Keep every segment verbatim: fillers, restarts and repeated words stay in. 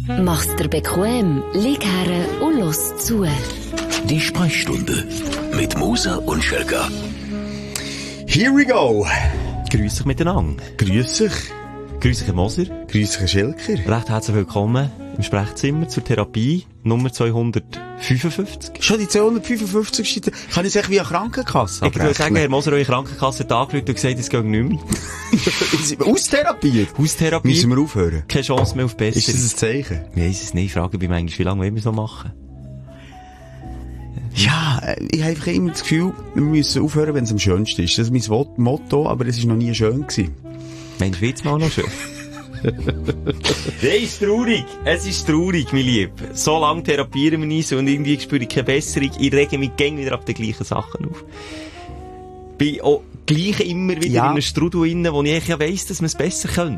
Mach's dir bequem, lieg her und los zu. Die Sprechstunde mit Musa und Schelka. Here we go. Grüß dich miteinander. Grüß dich. Grüß dich, Herr Moser. Grüß dich, Herr Schelker. Recht herzlich willkommen im Sprechzimmer zur Therapie Nummer zweihundertfünfundfünfzig. Schon die zweihundertfünfundfünfzigste Kann ich sagen, wie eine Krankenkasse Ich würde sagen, Herr Moser, eure Krankenkasse hat angerufen und gesagt, es geht nicht mehr. Austherapie? Haustherapie. Müssen wir aufhören? Keine Chance mehr auf besser. Ist das ein Zeichen? Ich weiss es nicht. Ich frage mich manchmal, wie lange wollen wir so machen? Ja, ich habe einfach immer das Gefühl, wir müssen aufhören, wenn es am schönsten ist. Das ist mein Motto, aber es war noch nie schön gewesen. Mensch, wird's mal noch schön? Es ist traurig. Es ist traurig, mein Lieb. So lange therapieren wir nicht und irgendwie spüre ich keine Besserung. Ich rege mich gäng wieder ab den gleichen Sachen auf. Bin auch gleich immer wieder ja. in einem Strudel drin, wo ich ja weiss, dass man es besser könnte.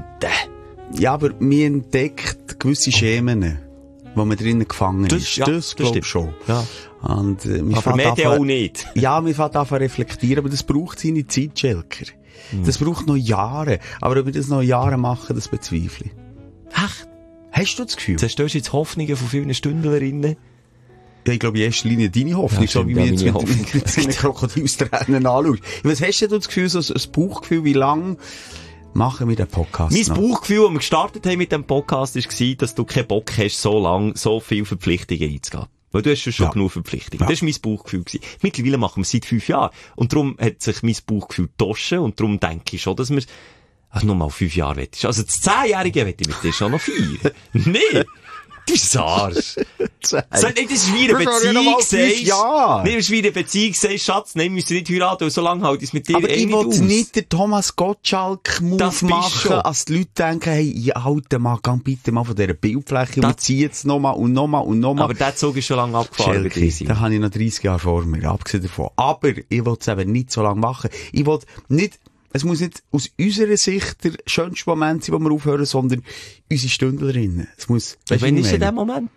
Ja, aber mir entdeckt gewisse Schemen, wo man drinnen gefangen das, ist. Ja, das, das glaube ich schon. Ja. Und, äh, aber mehr auch nicht. Ja, wir fangen an zu reflektieren, aber das braucht seine Zeit, Schelker. Hm. Das braucht noch Jahre. Aber ob wir das noch Jahre machen, das bezweifle ich. Echt? Hast du das Gefühl? Zerstörst du jetzt Hoffnungen von vielen Stündlerinnen? Ja, ich glaube, in erster Linie deine Hoffnung, ja, so wie ja, wir jetzt Hoffnung. mit seinen Krokodilstränen anschauen. Was hast du das Gefühl, so ein Bauchgefühl, wie lange machen wir den Podcast Mein noch? Bauchgefühl, als wir gestartet haben mit dem Podcast, war, dass du keinen Bock hast, so lange, so viele Verpflichtungen einzugehen. Weil du hast schon, schon ja. genug Verpflichtungen. Ja. Das war mein Bauchgefühl gewesen. Mittlerweile machen wir es seit fünf Jahren. Und darum hat sich mein Bauchgefühl getoschen. Und darum denke ich schon, dass wir, ach, nur mal fünf Jahre wettest. Also, das Zehnjährige wette ich mit dir schon noch vier. Nee! Du bist ein Arsch. So, das ist wie eine Beziehung, sagst. Ja. Nee, das ist wie eine Beziehung, sagst, Schatz, nein, wir müssen nicht heiraten, und so lange halt es mit dir aber eh ich nicht will aus. nicht den Thomas Gottschalk-Move machen, als die Leute denken, hey, ja, alter Mann, gang bitte mal von dieser Bildfläche und zieh jetzt nochmal und nochmal und nochmal. Aber der Zug ist schon lange abgefahren. Schelke, da habe ich noch dreißig Jahre vor mir, abgesehen davon. Aber ich will es eben nicht so lange machen. Ich will nicht, es muss nicht aus unserer Sicht der schönste Moment sein, wo wir aufhören, sondern unsere Stündlerinnen. Es muss, weißt, wann ist denn der Moment?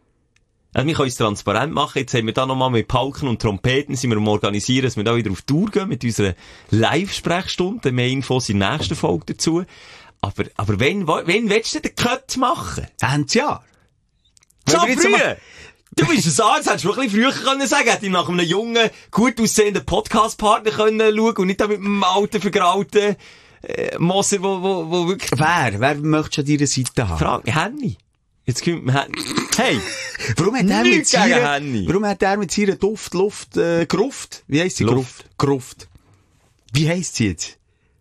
Also, wir können es transparent machen. Jetzt haben wir da nochmal mit Pauken und Trompeten, sind wir am Organisieren, dass wir da wieder auf Tour gehen mit unserer Live-Sprechstunde. Mehr Infos in der nächsten Folge dazu. Aber, aber wenn, wenn willst du den Cut machen? Ende Jahr. So früh! Du bist ein Arzt, hättest du ein bisschen früher können sagen, hätte ich nach einem jungen, gut aussehenden Podcast-Partner können schauen und nicht da mit einem alten, vergrauten, äh, Moser, wo, wo, wo wirklich... Wer? Wer möchtest du an deiner Seite haben? Frage, Henny. Jetzt kommt man Henny. Hey! Warum hat er mit seiner, Henny. warum hat er mit seiner Duft, Luft, äh, Gruft? Wie heisst sie? Luft. Gruft. Gruft. Wie heisst sie jetzt?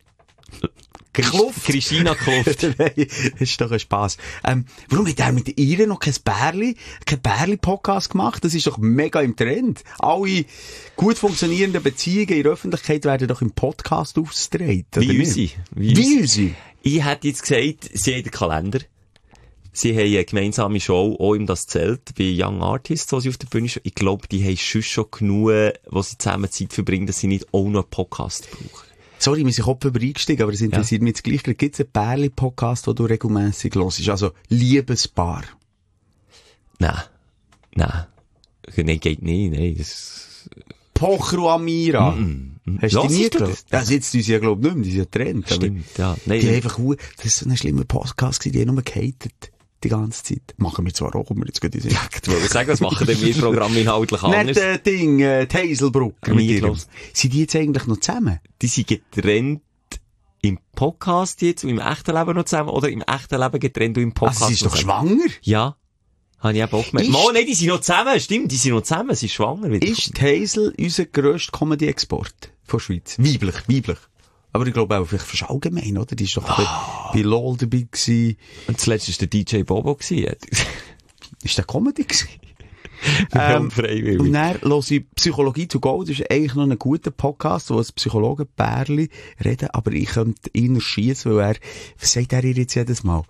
Kluft. Christina Kluft. Nein, das ist doch ein Spass. Ähm, warum hat er mit ihr noch kein Bärli, kein Bärli-Podcast gemacht? Das ist doch mega im Trend. Alle gut funktionierenden Beziehungen in der Öffentlichkeit werden doch im Podcast ausgetragen. Wie unsere. Wie, Wie unsere. Ich hätte jetzt gesagt, sie haben den Kalender. Sie haben eine gemeinsame Show, auch im Das Zelt, bei Young Artists, wo sie auf der Bühne stehen. Ich glaube, die haben schon schon genug, wo sie zusammen Zeit verbringen, dass sie nicht auch noch einen Podcast brauchen. Sorry, wir sind Kopf über eingestiegen, aber es interessiert ja. mich jetzt gleich. Gibt es einen Pärli-Podcast, den du regelmässig hörst? Also, Liebespaar. Nein. Nein. Nein, geht nicht. Nein, das... Pocher und Amira. Mm -mm. Hast du die nie gehört? Das jetzt tun sie ja, glaube ich, nicht mehr. Die sind ja Trend. Stimmt, ja. Nein, die haben einfach, das ist so ein schlimmer Podcast gewesen, die haben nur gehatet. Die ganze Zeit. Machen wir zwar auch, kommen wir jetzt gut in den Sinn. Ich wollte sagen, was machen denn wir Programm inhaltlich anders? Nicht, äh, Ding, äh, die Hazelbrücke. Sind die jetzt eigentlich noch zusammen? Die sind getrennt im Podcast jetzt und im echten Leben noch zusammen, oder im echten Leben getrennt und im Podcast. Also, sie ist doch schwanger? Ja. Habe ich eben auch gemerkt. Mal, nein, die sind noch zusammen. Stimmt, die sind noch zusammen. Sie ist schwanger. Wieder. Ist die Hazel unser grösster Comedy-Export von Schweiz? Weiblich, weiblich. Aber ich glaube auch, vielleicht fast allgemein, oder? Die ist doch oh. bei, bei LOL dabei gewesen. Und zuletzt war der D J Bobo gewesen. Ist der Comedy gewesen? ähm, und dann höre ich Psychologie to go. Das ist eigentlich noch ein guter Podcast, wo ein Psychologen-Pärli reden, aber ich könnte ihn erschiessen, weil er, was sagt er ihr jetzt jedes Mal?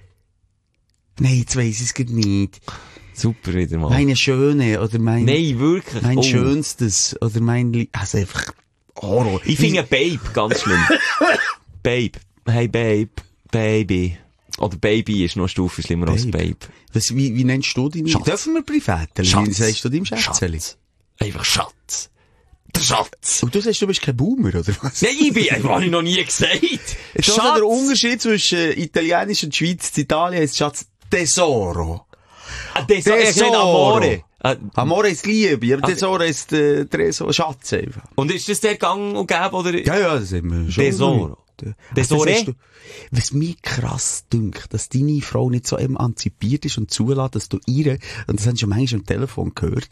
Nein, jetzt weiss ich es nicht. Super wieder mal. Meine Schöne, oder mein... Nein, wirklich. Mein oh. Schönstes, oder mein... Li- also einfach... Horror. Ich finde Babe ganz schlimm. Babe. Hey Babe. Baby. Oder Baby ist noch eine Stufe schlimmer Babe. Als Babe. Was, wie, wie nennst du deine? Schatz. Dürfen wir Privaten? Wie sagst du deinem Schätzeli? Schatz. Einfach Schatz. Der Schatz. Und du sagst, du bist kein Boomer, oder was? Nein, ich bin, das habe ich noch nie gesagt. Jetzt ist der Unterschied zwischen äh, Italienisch und Schweiz. In Italien heisst Schatz Tesoro. Ah, Tesoro. Tesoro. Amore. Ah, Amore ist Liebe, aber also, Tesoro ist äh, Tresor, Schatz einfach. Und ist das der Gang und Gäbe, oder? Ja, ja, das sind wir schon. Tesoro. Tesoro. Was mich krass dünkt, dass deine Frau nicht so emanzipiert ist und zulässt, dass du ihr, und das haben sie schon manchmal am Telefon gehört,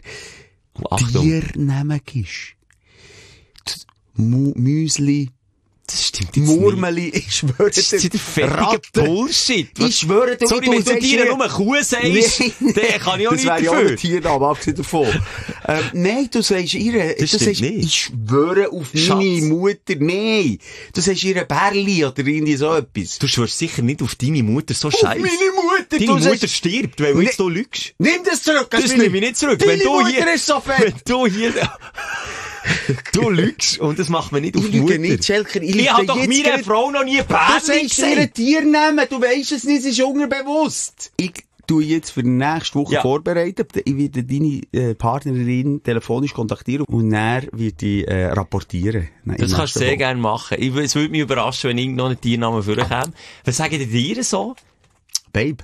Tiernamen gibst. Mu- Müsli. Das stimmt jetzt Murmeli, ich schwöre dir. Das ist der fertige Bullshit. Ich schwöre dir. Sorry, wenn du dir nur Kuh sagst, nee, dann kann ich auch nicht dafür. Das wäre ja auch ein Tiernamen, abgesehen davon. ähm, nein, du sagst ihr, das du sagst, nicht. ich schwöre auf Schatz. Meine Mutter, nein. Du sagst ihr Bärli oder irgendwie so etwas. Du schwörst sicher nicht auf deine Mutter, so scheiße. Auf meine Mutter! Deine du Mutter sagst, stirbt, weil du jetzt hier lügst. Nimm das zurück! Das nehme ich nicht zurück. Deine Wenn du Mutter hier, ist so fett! Wenn du hier, du lügst, und das macht man nicht auf ich die Mutter. Nicht, Schelker, ich ich habe doch meiner gerade... Frau noch nie Bärli gesagt. Du sagst ihr Tiernamen, du weisst es nicht, es ist unterbewusst. Ich tue jetzt für die nächste Woche ja. vorbereiten. Ich werde deine äh, Partnerin telefonisch kontaktieren und dann wird ich äh, rapportieren. Das kannst du sehr gerne machen. Ich, es würde mich überraschen, wenn irgendein noch Tiernamen vorkäme. Was sagen die dir so? Babe.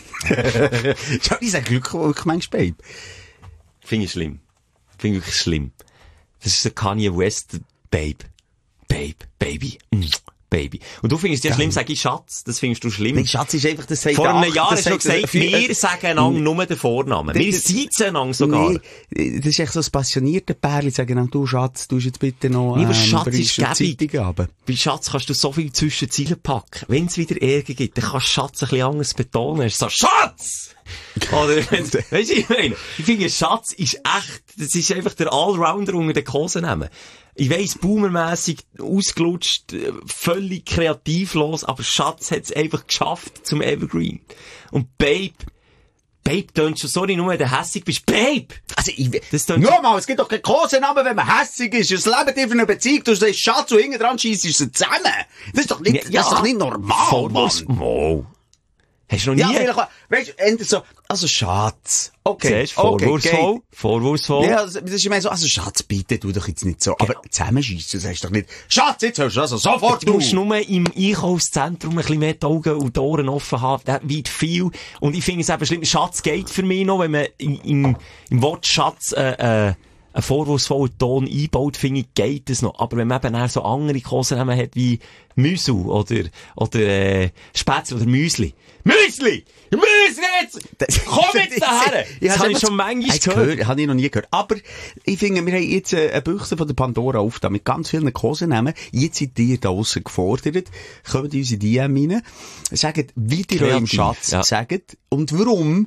Schau, ich sage glücklich manchmal Babe. Finde ich schlimm. Finde ich wirklich schlimm. Das ist der Kanye West Babe. Babe. Baby. Mm. Baby. Und du findest ja schlimm, sag ich Schatz. Das findest du schlimm. Nein, Schatz ist einfach, das sagt Vor einem Jahr hast du gesagt, gesagt, wir sagen einander nur den Vornamen. Wir siezen einander sogar. Nee, das ist echt so ein passionierter Pärli, sagen einander, du Schatz, du jetzt bitte noch, ähm, nee, Schatz ist gäbig. Bei Schatz kannst du so viel zwischen die Ziele packen. Wenn es wieder Ärger gibt, dann kannst du Schatz ein bisschen anders betonen. So, Schatz! Oder, weißt du, ich meine, ich finde, Schatz ist echt, das ist einfach der Allrounder unter den Kosenamen. Ich weiss, boomermässig, ausgelutscht, völlig kreativlos, aber Schatz hat es einfach geschafft zum Evergreen. Und Babe, Babe tönt schon, sorry, nur wenn du hässig bist. Babe! Also, ich, das nur mal, es gibt doch keinen Kosenamen, wenn man hässig ist. Es lebt in einer Beziehung, du sagst Schatz und hinten dran schiessst du sie zusammen. Das ist doch nicht, ja, das ist doch nicht normal, Mann. Wow. Hast du noch nie? Ja, weißt du, entweder so, also Schatz. Okay. Siehst, vorwurfsvoll. Okay, vorwurfsvoll. Ja, also, das ist immer so, also Schatz, bitte, tu doch jetzt nicht so. Genau. Aber zusammenschießt, du sagst doch nicht, Schatz, jetzt hörst du also sofort du. Du musst nur im Einkaufszentrum ein bisschen mehr die Augen und die Ohren offen haben. Das weit viel. Und ich finde es eben schlimm. Schatz geht für mich noch, wenn man im, im, im Wort Schatz, äh, äh, einen vorwurfsvollen Ton einbaut, finde ich, geht es noch. Aber wenn man eben auch so andere Kosenamen hat wie Müsli oder, oder, äh, Spätzle oder Müsli. Müsli! Müsli jetzt! Komm jetzt daher! Das habe ich schon manchmal gehört. gehört. Habe ich noch nie gehört. Aber ich finde, wir haben jetzt eine Büchse von der Pandora aufgetan mit ganz vielen Kosenamen. Jetzt seid ihr da draussen gefordert. Kommt in unsere D M rein. Sagt, wie ihr eurem Schatz ja. sagt und warum.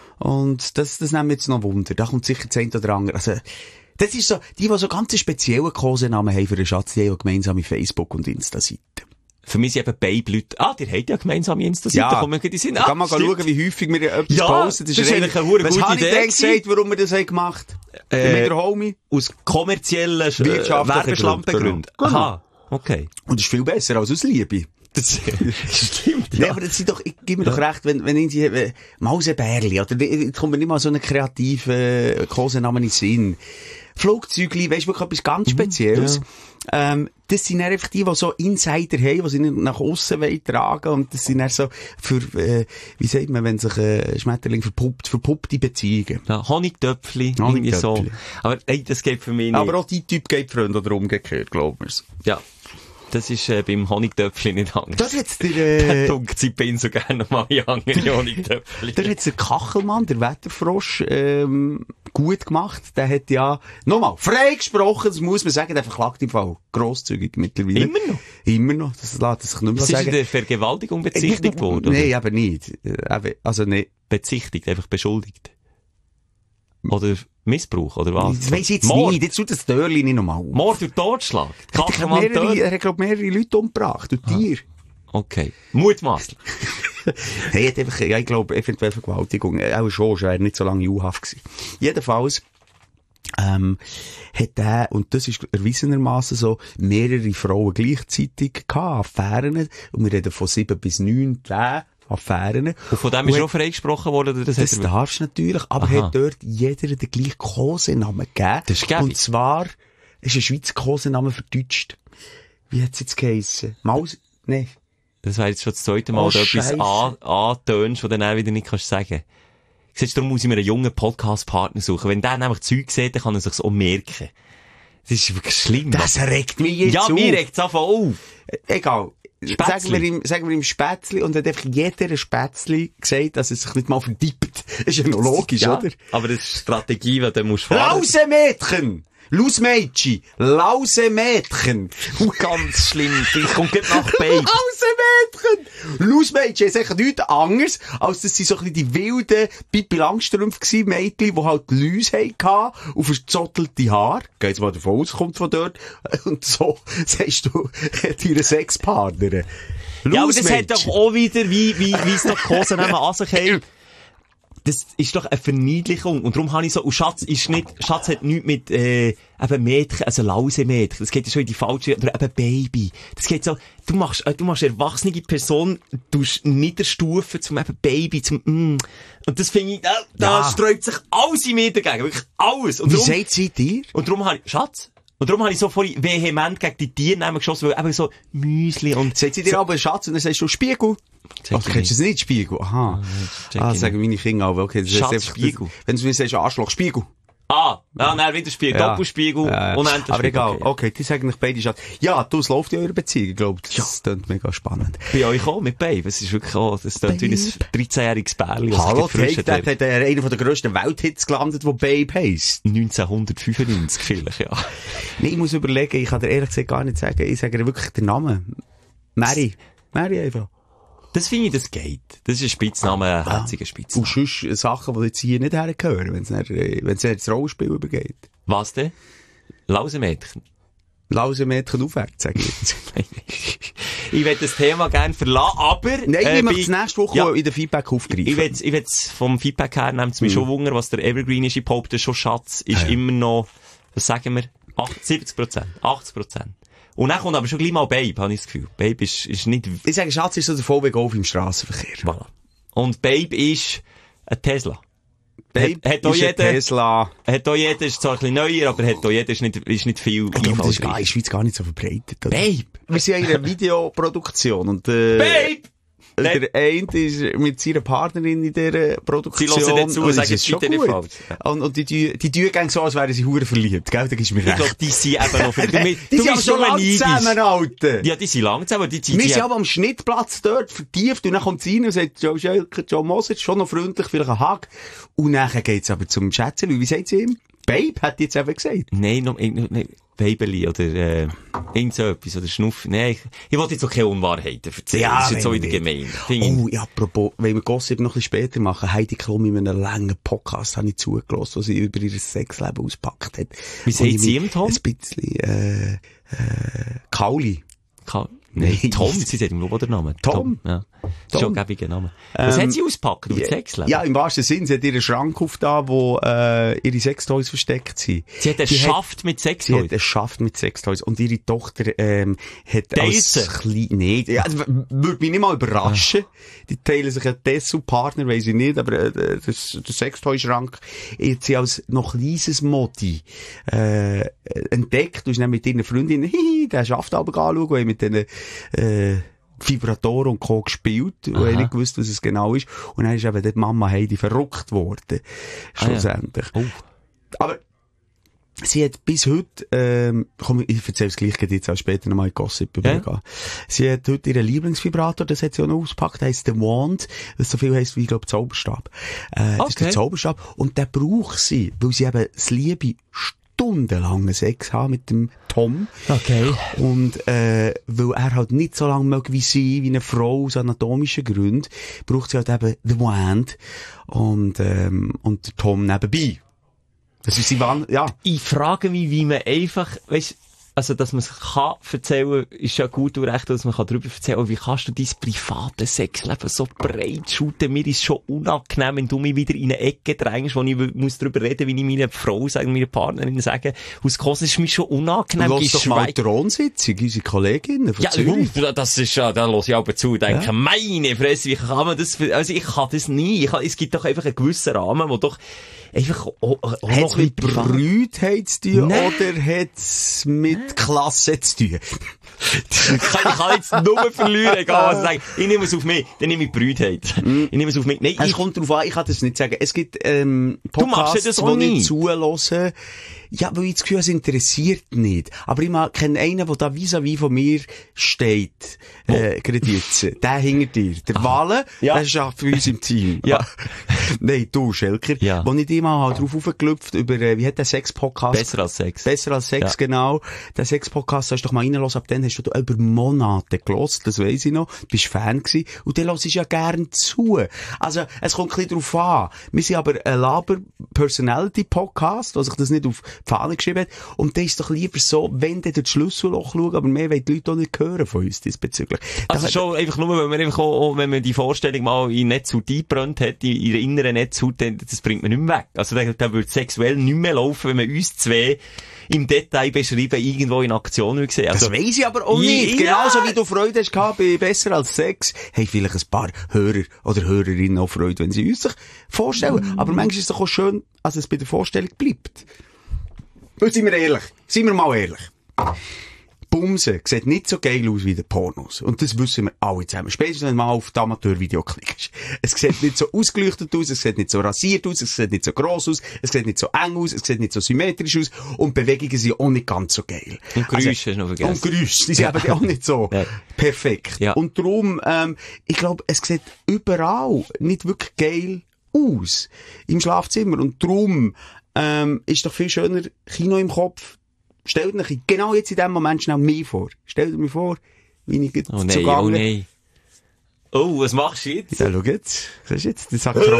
Und das, das nehmen wir jetzt noch Wunder. Da kommt sicher das eine oder andere. Also, das ist so, die, die so ganz spezielle Kosenamen haben für einen Schatz, die haben gemeinsame Facebook- und Insta-Seiten. Für mich sind eben Babe-Leute, ah, die haben ja gemeinsame Insta-Seite, ja. kommen wir in die Sinn. Ah, kann man schauen, wie häufig wir etwas ja, posten. Das, das ist eigentlich eine gute Idee. Was habe ich denn gesagt, warum wir das haben gemacht? Äh, mit der Homie? Aus kommerziellen äh, Werbeschlampengründen. Genau. Aha, okay. Und das ist viel besser als aus Liebe. Das stimmt, ja. Nee, aber das sind doch, ich gebe mir ja. doch recht, wenn, wenn ich, äh, Mausebärli, oder, jetzt kommt mir nicht mal so einen kreativen äh, Kosenamen in den Sinn. Flugzeugli, weisst du, wirklich etwas ganz Spezielles. Ja. Ähm, das sind einfach die, die so Insider haben, die sie nach aussen tragen wollen. Und das sind dann so für, äh, wie sagt man, wenn sich ein Schmetterling verpuppt, verpuppte Beziehungen. Ja, Honigtöpfli, irgendwie so. Aber, ey, das geht für mich nicht. Aber auch die Typ geht Freunde oder umgekehrt, glauben wir's. Ja. Das ist äh, beim Honigtöpfli nicht anders. Das hat's der, äh... Da tunkt sie bin so gerne nochmal in andere Honigtöpfli. Da hat's der Kachelmann, der Wetterfrosch, ähm, gut gemacht. Der hat ja, nochmal, frei gesprochen, das muss man sagen, der verklagt im Fall grosszügig mittlerweile. Immer noch? Immer noch, das lässt sich nicht mehr das sagen. Ist in der Vergewaltigung bezichtigt worden? Nein, aber nicht. Also nicht. Bezichtigt, einfach beschuldigt. Oder Missbrauch, oder was? Das weiss ich jetzt Mord. nicht. Jetzt tut das Dörli nicht nochmal auf. Mord durch Totschlag? Er hat, mehrere, er hat, glaub, mehrere Leute umgebracht. Und Tier. Okay. Mutmaßlich. Er hat einfach, ja, ich glaube, eventuell Vergewaltigung. Auch schon, er war nicht so lange in U-Haft gewesen. Jedenfalls, ähm, hat er, und das ist erwiesenermaßen so, mehrere Frauen gleichzeitig gehabt, Affären. Und wir reden von sieben bis neun, zehn. Affären. Und von dem ist schon freigesprochen worden? Oder das das darfst du natürlich, aber Aha. hat dort jeder den gleichen Kosenamen gegeben. Das ist gäbig. Und zwar ist ein Schweizer Kosenamen verdeutscht. Wie hat es jetzt geheissen? Maus? Nein. Das wäre jetzt schon das zweite Mal, Oh, dass du etwas Scheisse. an- antönst, was du dann auch wieder nicht kannst sagen. Siehst du, darum muss ich mir einen jungen Podcast-Partner suchen. Wenn der nämlich Zeug sieht, dann kann er sich's auch merken. Das ist wirklich schlimm. Das regt mich jetzt ja, auf. mir regt es einfach auf. Egal. Spätzli. Sagen wir ihm, sagen wir ihm Spätzli und hat einfach jeder Spätzli gesagt, dass er sich nicht mal verdippt. Ist ja noch logisch, Ja, oder? aber das ist Strategie, die du musst fahren. Lausemädchen! Lausmädchen! Lausemädchen! Ganz schlimm. Das kommt gleich nach Babe. Lausemädchen! Lausmädchen ist eigentlich nichts anderes, als dass sie so ein bisschen die wilden Pippi Langstrumpf gsi, Mädchen, die halt Läuse hatten, auf verzottelte Haar. Geh jetzt mal davon aus, kommt von dort. Und so sagst du deinen Sexpartner. Ja, aber das hat doch auch wieder, wie, wie, wie es doch die Hosen nehmen an sich haben. Das ist doch eine Verniedlichung. Und darum habe ich so, und Schatz ist nicht, Schatz hat nichts mit, äh, eben Mädchen, also Lausemädchen. Das geht ja schon in die falsche, oder eben Baby. Das geht so, du machst, äh, du machst erwachsene Person, du tust niederstufen zum eben Baby, zum, mm. Und das finde ich, da, da Ja. sträubt sich alles in mir dagegen. Wirklich alles. Und Wie darum, sagt sie dir? und darum habe ich, Schatz? Und darum habe ich so vorhin vehement gegen die Tiere geschossen, weil eben so Müsli und... Sagt sie dir aber Schatz und dann sagst du Spiegel? Sag Ach, ich kennst du es nicht, Spiegel? Aha. check Ah, ich sagen meine Kinder auch. Okay, das Schatz, ist einfach, Spiegel. Wenn du mir sagst, Arschloch, Spiegel. Ah, ja, nein, wieder Spiegel, Ja. Doppelspiegel, Ja, ja. unendlich Aber Spiegel. egal. Okay. Okay, die sagen nicht beide Schatz. Ja, du, es läuft in eurer Beziehung, ich glaube. Das klingt mega spannend. Bei euch auch, mit Babe. Es ist wirklich auch, das klingt wie ein dreizehnjähriges Bärli. das Hallo, sich gefrischt Take That hat. hat äh, einer der grössten Welthits gelandet, wo Babe heisst. neunzehnhundertfünfundneunzig vielleicht, ja. Nee, ich muss überlegen, ich kann dir ehrlich gesagt gar nicht sagen. Ich sage dir wirklich den Namen. Mary. Mary einfach. Das finde ich, das geht. Das ist ein Spitzname, ein herziger Spitzname. Und sonst Sachen, die jetzt hier nicht hergehören, wenn es dann, äh, wenn es dann ins Rollenspiel übergeht. Was denn? Lausemädchen. Lausemädchen aufwärts, sage ich jetzt. Ich will das Thema gerne verlassen, aber... Nein, äh, ich möchte bei- es nächste Woche Ja. in den Feedback aufgreifen. Ich will, ich will vom Feedback her, nimmt es mich schon Wunder, was der Evergreen ist. Ich behaupte schon, Schatz ist Ah, ja. immer noch, was sagen wir, acht- siebzig Prozent, achtzig Prozent. Und dann kommt aber schon gleich mal Babe, habe ich das Gefühl. Babe ist, ist nicht, Ich sage, Schatz ist so der V W Golf im Strassenverkehr. voilà. Und Babe ist ein Tesla. Babe Hat- hat auch ist ein jeder- Tesla. Hat auch jeder, ist zwar ein bisschen neuer, aber hat auch jeder, ist nicht, ist nicht viel Ich glaube, das ist gar, in einfallsreich. der Schweiz gar nicht so verbreitet. Oder? Babe! Wir sind ja in einer Videoproduktion und äh, Babe! der eine ist mit seiner Partnerin in dieser Produktion. Sie hören nicht zu und das sagen, ist es schon bitte nicht gut. falsch. Und, und die, die, die tun gerne so, als wären sie hure verliebt, gell? Da gibst du mir Ich recht. glaube, die sind eben noch für, du, die du sind aber bist schon nur lange neidisch. zusammen, Alter. Ja, die sind lang zusammen, die, die, Wir die, sind aber am Schnittplatz dort vertieft und dann kommt sie rein und sagt, Joe Schelker, Joe Moser, schon noch freundlich, vielleicht ein Hug. Und dann geht's aber zum Schätzchen. Wie sagt sie ihm? Babe, hat die jetzt eben gesagt. Nein, noch, nein, Weibeli oder, äh, irgend so etwas, oder Schnuff. Nein, ich, ich wollte jetzt auch keine Unwahrheiten erzählen. Ja, das ist jetzt so wenn wieder nicht. gemein. Finde ich. Oh, ja, apropos, wenn wir Gossip noch ein bisschen später machen, Heidi Klum in einem langen Podcast habe ich zugelassen, wo sie über ihr Sexleben auspackt hat. Wie Und sagt ich sie mich ihm, Tom? Ein bisschen, äh, äh, Kauli. Ka- Nein. Nein, Tom, sie sagt ihm nur den Namen. Tom? Ja. Das ist schon ein gäbiger Name. Was Ähm, hat sie ausgepackt über das Sexleben? Ja, im wahrsten Sinn. Sie hat ihren Schrank aufgetan, wo äh, ihre Sextoys versteckt sind. Sie hat einen Die Schaft mit Sex Sie hat es schafft mit Sextoys. Und ihre Tochter ähm, hat Dyson? als klein... Nee, ja, das w- würde mich nicht mal überraschen. Die teilen sich einen Dessous-Partner, weiss ich nicht, aber äh, das, der Sextoy-Schrank hat sie als noch kleines Modi äh, entdeckt. Du hast dann mit ihren Freundinnen hihi, den Schaft aber anschauen, und haben mit denen äh, Vibratoren und Co. gespielt, und Aha. ich nicht gewusst, was es genau ist. Und dann ist eben dort Mama Heidi verrückt worden. Ah, ja. Schlussendlich. Oh. Aber sie hat bis heute, ähm, komm, ich erzähle es gleich, geht jetzt auch später nochmal in Gossip übergehen. Sie hat heute ihren Lieblingsvibrator, das hat sie auch noch ausgepackt, der heisst The Wand, das so viel heisst wie, ich glaube, Zauberstab. Äh, das ist Okay. der Zauberstab. Und den braucht sie, weil sie eben das Liebe stundenlangen Sex haben mit dem Tom. Okay. Und, äh, weil er halt nicht so lange mag wie sie, wie eine Frau aus anatomischen Gründen, braucht sie halt eben The Wand und, ähm, und der Tom nebenbei. Das ist sie, wann, ja. Ich frage mich, wie man einfach, weißt, also, dass man es kann erzählen, ist ja gut und recht, dass man kann darüber erzählen, aber wie kannst du dein privates Sexleben so breit shooten? Mir ist schon unangenehm, wenn du mich wieder in eine Ecke drängst, wo ich muss darüber reden, wie ich meine Frau sage, meine Partnerin sage, aus Kosten ist mir schon unangenehm. Lass doch mal geschweige- die Thronsitzung, unsere Kolleginnen von Ja, Zürich. uh, das ist ja, da los ich aber zu, denke, Ja. meine Fresse, wie kann man das, also ich kann das nie, ich kann, es gibt doch einfach einen gewissen Rahmen, wo doch, einfach auch, auch Hat's noch mit ein bisschen Brütheit zu tun Nein. oder hat's mit Klasse zu tun? ich kann jetzt nur verlieren, egal was ich sage. Ich nehme es auf mich, dann nehme ich Brütheit. Ich nehme es auf mich. Nein, Es ich, kommt darauf an, ich kann das nicht sagen. Es gibt ähm, Du machst ja Podcasts, das die auch ich nicht. zuhöre. Ja, weil ich das Gefühl habe, es interessiert nicht. Aber ich mal kenne einen, der da vis-à-vis von mir steht. Äh, gerade jetzt. Der hinter dir. Der Wale, Ja. der schafft für uns im Team. Ja. Nein, du, Schelker. Ja. Wo ich dich mal halt drauf aufgelüpft über, äh, wie hat der Sex-Podcast? besser als Sex. Besser als Sex, Ja. genau. Den Sex-Podcast hast du doch mal reingelassen, ab dann hast du über Monate gelost, das weiss ich noch. Du bist Fan gewesen. Und dann hörst du ja gern zu. Also, es kommt ein bisschen drauf an. Wir sind aber ein Laber-Personality-Podcast, was sich das nicht auf die Fahne geschrieben hat. Und dann ist es doch lieber so, wenn du durch das Schlüsselloch schaust, aber mehr wollen die Leute auch nicht hören von uns diesbezüglich. Also Da- schon einfach nur, wenn man einfach auch, auch wenn man die Vorstellung mal in Netzhaut eingebrannt hat, in ihrer inneren Netzhaut, dann, das bringt man nicht mehr weg. Also da, da würde sexuell nicht mehr laufen, wenn man uns zwei im Detail beschreiben, irgendwo in Aktion würde sehen. Also, Das weiss ich aber auch Ja. nicht. Genauso wie du Freude hast gehabt bei Besser als Sex, haben vielleicht ein paar Hörer oder Hörerinnen auch Freude, wenn sie uns sich vorstellen. Aber manchmal ist es doch auch schön, dass es bei der Vorstellung bleibt. Und sind wir ehrlich. Sind wir mal ehrlich. Bumsen sieht nicht so geil aus wie der Pornos. Und das wissen wir alle zusammen. Spätestens, wenn du mal auf das Amateurvideo klickst. Es sieht nicht so ausgeleuchtet aus, es sieht nicht so rasiert aus, es sieht nicht so gross aus, es sieht nicht so eng aus, es sieht nicht so symmetrisch aus und Bewegungen sind auch nicht ganz so geil. Und Geräusche hast du noch Und vergessen. Geräusche, die sind eben auch nicht so Ja. perfekt. Ja. Und darum, ähm, ich glaube, es sieht überall nicht wirklich geil aus im Schlafzimmer. Und darum ähm, ist doch viel schöner Kino im Kopf. Stellt euch genau jetzt in dem Moment schnell mich vor. Stellt mir vor, wie ich jetzt Oh nein, zugange. oh nein. Oh, was machst du jetzt? Ja, schau jetzt. Das ist jetzt, das sagt Frau.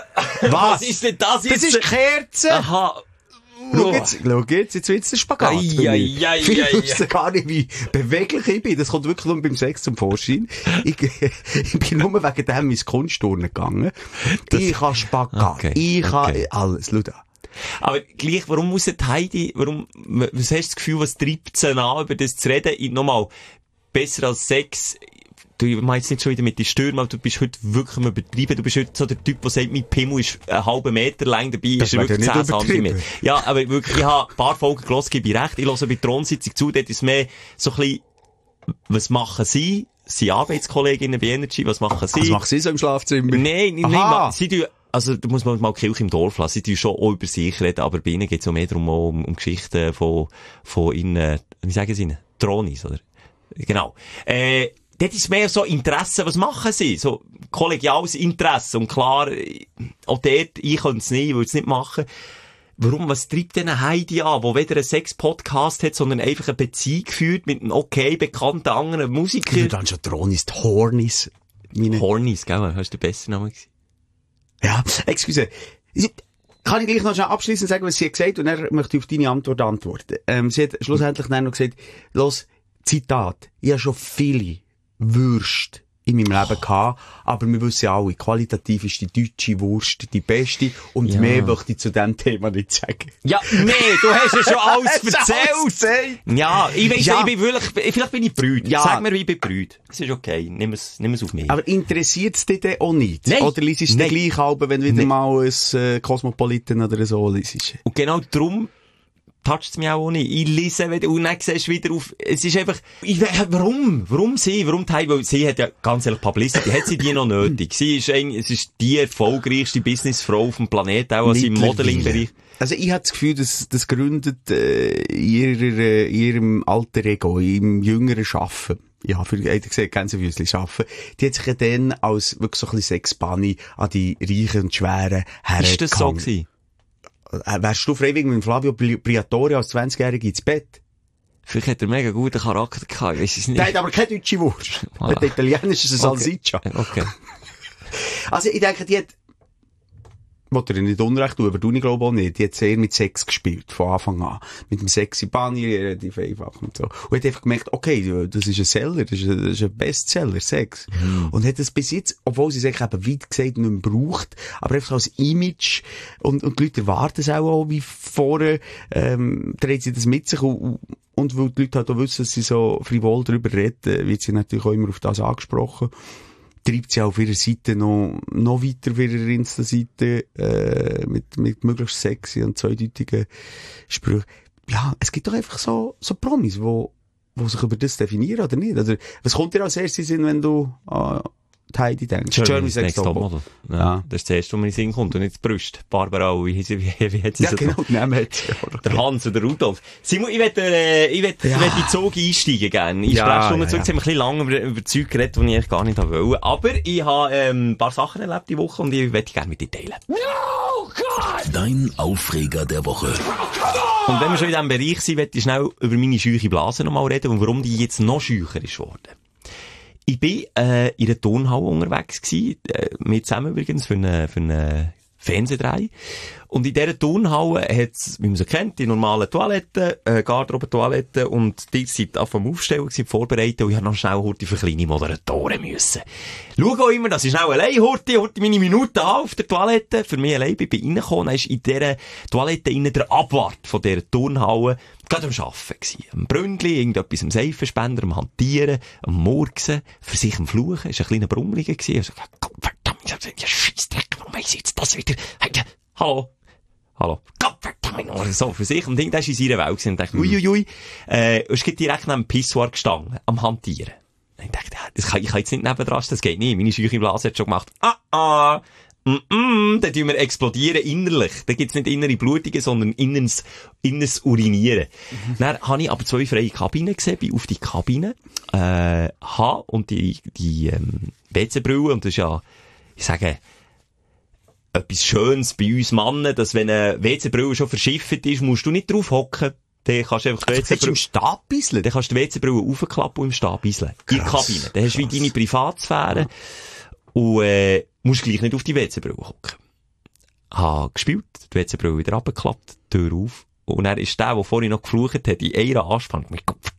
Was ist denn das jetzt? Das ist Kerze! Aha. Schau jetzt, schau jetzt, jetzt wird's der Spagat. Ei, bei mir. ei, ei, Vielleicht ei, wisst ihr gar nicht, wie beweglich ich bin. Das kommt wirklich nur beim Sex zum Vorschein. Ich, ich bin nur wegen dem ins Kunstturnen gegangen. Ich kann Spagat. Okay, Ich kann okay. alles. Schau da. Aber gleich, warum muss die Heidi, warum, was hast du das Gefühl, was treibt sie an, über das zu reden? Ich, nochmal, besser als Sex, du meinst nicht schon wieder mit den Stürmen, aber du bist heute wirklich am Übertreiben. Du bist heute so der Typ, der sagt, mein Pimmel ist einen halben Meter lang, dabei Das ist er wäre wirklich ja zehn nicht übertrieben. Zentimeter. Ja, aber wirklich, ich habe ein paar Folgen gehört, gebe ich recht. Ich höre bei der Thronsitzung zu, dort ist mehr so ein bisschen, was machen sie? Sie Arbeitskolleginnen bei Energy, was machen sie? Was machst du so im Schlafzimmer? Nein, nein, Aha. nein, sie tun, also, da muss man mal die Kirche im Dorf lassen. Sie tun schon auch über sich reden, aber bei ihnen geht es auch mehr darum, auch um, um Geschichten von, von ihnen, wie sagen sie ihnen? Tronis, oder? Genau. Äh, dort ist mehr so Interesse, was machen sie? So, kollegiales Interesse. Und klar, äh, auch dort, ich könnte es nicht, ich würde es nicht machen. Warum, was treibt denn eine Heidi an, die weder einen Sex-Podcast hat, sondern einfach eine Beziehung führt mit einem okay bekannten anderen Ich Musiker? würde dann schon Tronis, Hornis. Meine Hornis, gell? Hast du den besseren Namen gesehen? Ja, excuse. Sie- Kann ich gleich noch schnell abschließend sagen, was sie hat gesagt, und dann möchte ich auf deine Antwort antworten. Ähm, sie hat schlussendlich dann noch gesagt, los, Zitat, ich habe schon viele Würste in meinem Leben gehabt, aber wir wissen alle, qualitativ ist die deutsche Wurst die beste, und Ja. mehr möchte ich zu diesem Thema nicht sagen. Ja, nee, du hast ja schon alles Hast du alles erzählt. gesagt? Ja, ich weiss, Ja. ich bin wirklich, vielleicht bin ich brüd. Ja. Sag mir, wie ich bin brüd. Das ist okay. Nimm es, nimm es auf mich. Aber interessiert es dich denn auch nicht? Nein. Oder liest du es Nein. gleich halb, wenn du wieder Nein. mal ein äh, Cosmopolitan oder so liest? Und genau darum toucht es mich auch nicht. Ich lese wieder, und dann siehst du wieder auf, es ist einfach, ich, we- warum? Warum sie? Warum Teil? Weil sie hat ja, ganz ehrlich, Publicity, hat sie die noch nötig? Sie ist ein, es ist die erfolgreichste Businessfrau auf dem Planeten, auch also im Mittlerweile. Modeling-Bereich. Also ich habe das Gefühl, dass das gründet äh, in ihrer, äh, ihrem alter Ego, im jüngeren Schaffen. Ja, für die gesagt, Gänsefüßchen schaffen. Die hat sich ja dann als wirklich so ein bisschen Sexbunny an die reichen und schweren Herren Ist das so gehangen. gewesen? Äh, Wärst du freiwillig mit Flavio Bri- Briatore als zwanzigjähriger ins Bett? Vielleicht hat er mega guten Charakter gehabt, ich weiss es nicht. Der hat aber keine deutsche Wurst. Ah. Der Italienisch ist ein Okay. Salsiccia. Okay. Also ich denke, die hat, wollte ihr nicht Unrecht tun, aber du, ich glaube auch nicht, die hat sehr mit Sex gespielt, von Anfang an. Mit dem sexy Bunny, relativ einfach und so. Und hat einfach gemerkt, okay, das ist ein Seller, das ist ein, das ist ein Bestseller, Sex. Mhm. Und hat das bis jetzt, obwohl sie es eigentlich eben weit gesagt nicht mehr braucht, aber einfach als Image, und, und die Leute erwarten es auch, auch wie vorher, ähm, dreht sie das mit sich, und, und weil die Leute halt auch wissen, dass sie so frivol darüber reden, wird sie natürlich auch immer auf das angesprochen. treibt sie auf ihrer Seite noch, noch weiter auf ihrer Insta-Seite, äh, mit, mit möglichst sexy und zweideutigen Sprüchen. Ja, es gibt doch einfach so, so Promis, wo, wo sich über das definieren, oder nicht? Also, was kommt dir als erstes in, wenn du, an die Heidi denkst? Germany's Next Topmodel. Ja. Ja. Das ist das erste, was mir in den Sinn kommt. Und nicht die Brüste. Barbara, wie, wie, wie, wie hat sie Ja, so genau, den Namen hat sie auch. Der Hans oder Rudolf. Simon, ich will, äh, ich will, Ja. ich will in den Zug einsteigen gerne. Ich Ja, spreche schon ja, zurück, ja. sie haben ein bisschen lange über, über Zeug geredet, die ich eigentlich gar nicht wollte. Aber ich habe, ähm, ein paar Sachen erlebt die Woche und ich möchte gerne mit dir teilen. Dein Aufreger der Woche. Und wenn wir schon in diesem Bereich sind, möchte ich schnell über meine scheuche Blase nochmal reden und warum die jetzt noch scheucher ist worden. Ich bin, äh, in einer Turnhalle unterwegs gewesen, äh, mit zusammen übrigens, für eine, für eine Fernsehdreh. Und in dieser Turnhalle hat's, wie man so kennt, die normalen Toiletten, äh, Garderobe-Toiletten und die sind auf dem Aufstellen gewesen, vorbereitet und ich habe noch schnell Horti für kleine Moderatoren müssen. Schau auch immer, dass ich schnell allein Horti, Horti meine Minuten habe auf der Toilette. Für mich allein bin ich reingekommen, dann ist in dieser Toilette innen der Abwart von dieser Turnhalle gerade am Arbeiten gewesen. Am Bründli, irgendetwas am Seifenspender, am Hantieren, am Murksen, für sich am Fluchen, ist ein kleiner Brummeliger gewesen. Ich so, Gott verdammt, ich hab ja Scheissdreck, warum weiss ich jetzt das wieder? Hey, hallo? Hallo. Gott verdammt, oder so für sich. Und der ist in seiner Welt gewesen und dachte, uiuiui, äh, und es geht direkt neben dem Pissoir gestanden, am Hantieren. Und ich dachte, ja, das kann, ich kann jetzt nicht nebendran, das geht nicht. Meine scheuche Blase hat schon gemacht, ah, ah, Mm -mm, dann tun wir explodieren innerlich. Da gibt's nicht innere Blutungen, sondern inneres, inneres Urinieren. Mhm. Dann habe ich aber zwei freie Kabinen gesehen, bin auf die Kabine, äh, habe und die, die, ähm, W C-Brille, und das ist ja, ich sage, etwas Schönes bei uns Mannen, dass wenn eine W C-Brille schon verschifft ist, musst du nicht drauf hocken. Dann kannst du einfach die Also, W C-Brille... im Stab bisseln? Dann kannst du die W C-Brille aufklappen und im Stab bisseln. In der Kabine. Dann hast du wie deine Privatsphäre. Ja. Und, äh, musst gleich nicht auf die W C-Brille hocken. Ha gespielt, die W C-Brille wieder runtergeklappt, Tür auf. Und dann ist der, der vorhin noch geflucht hat, in einer Anspannung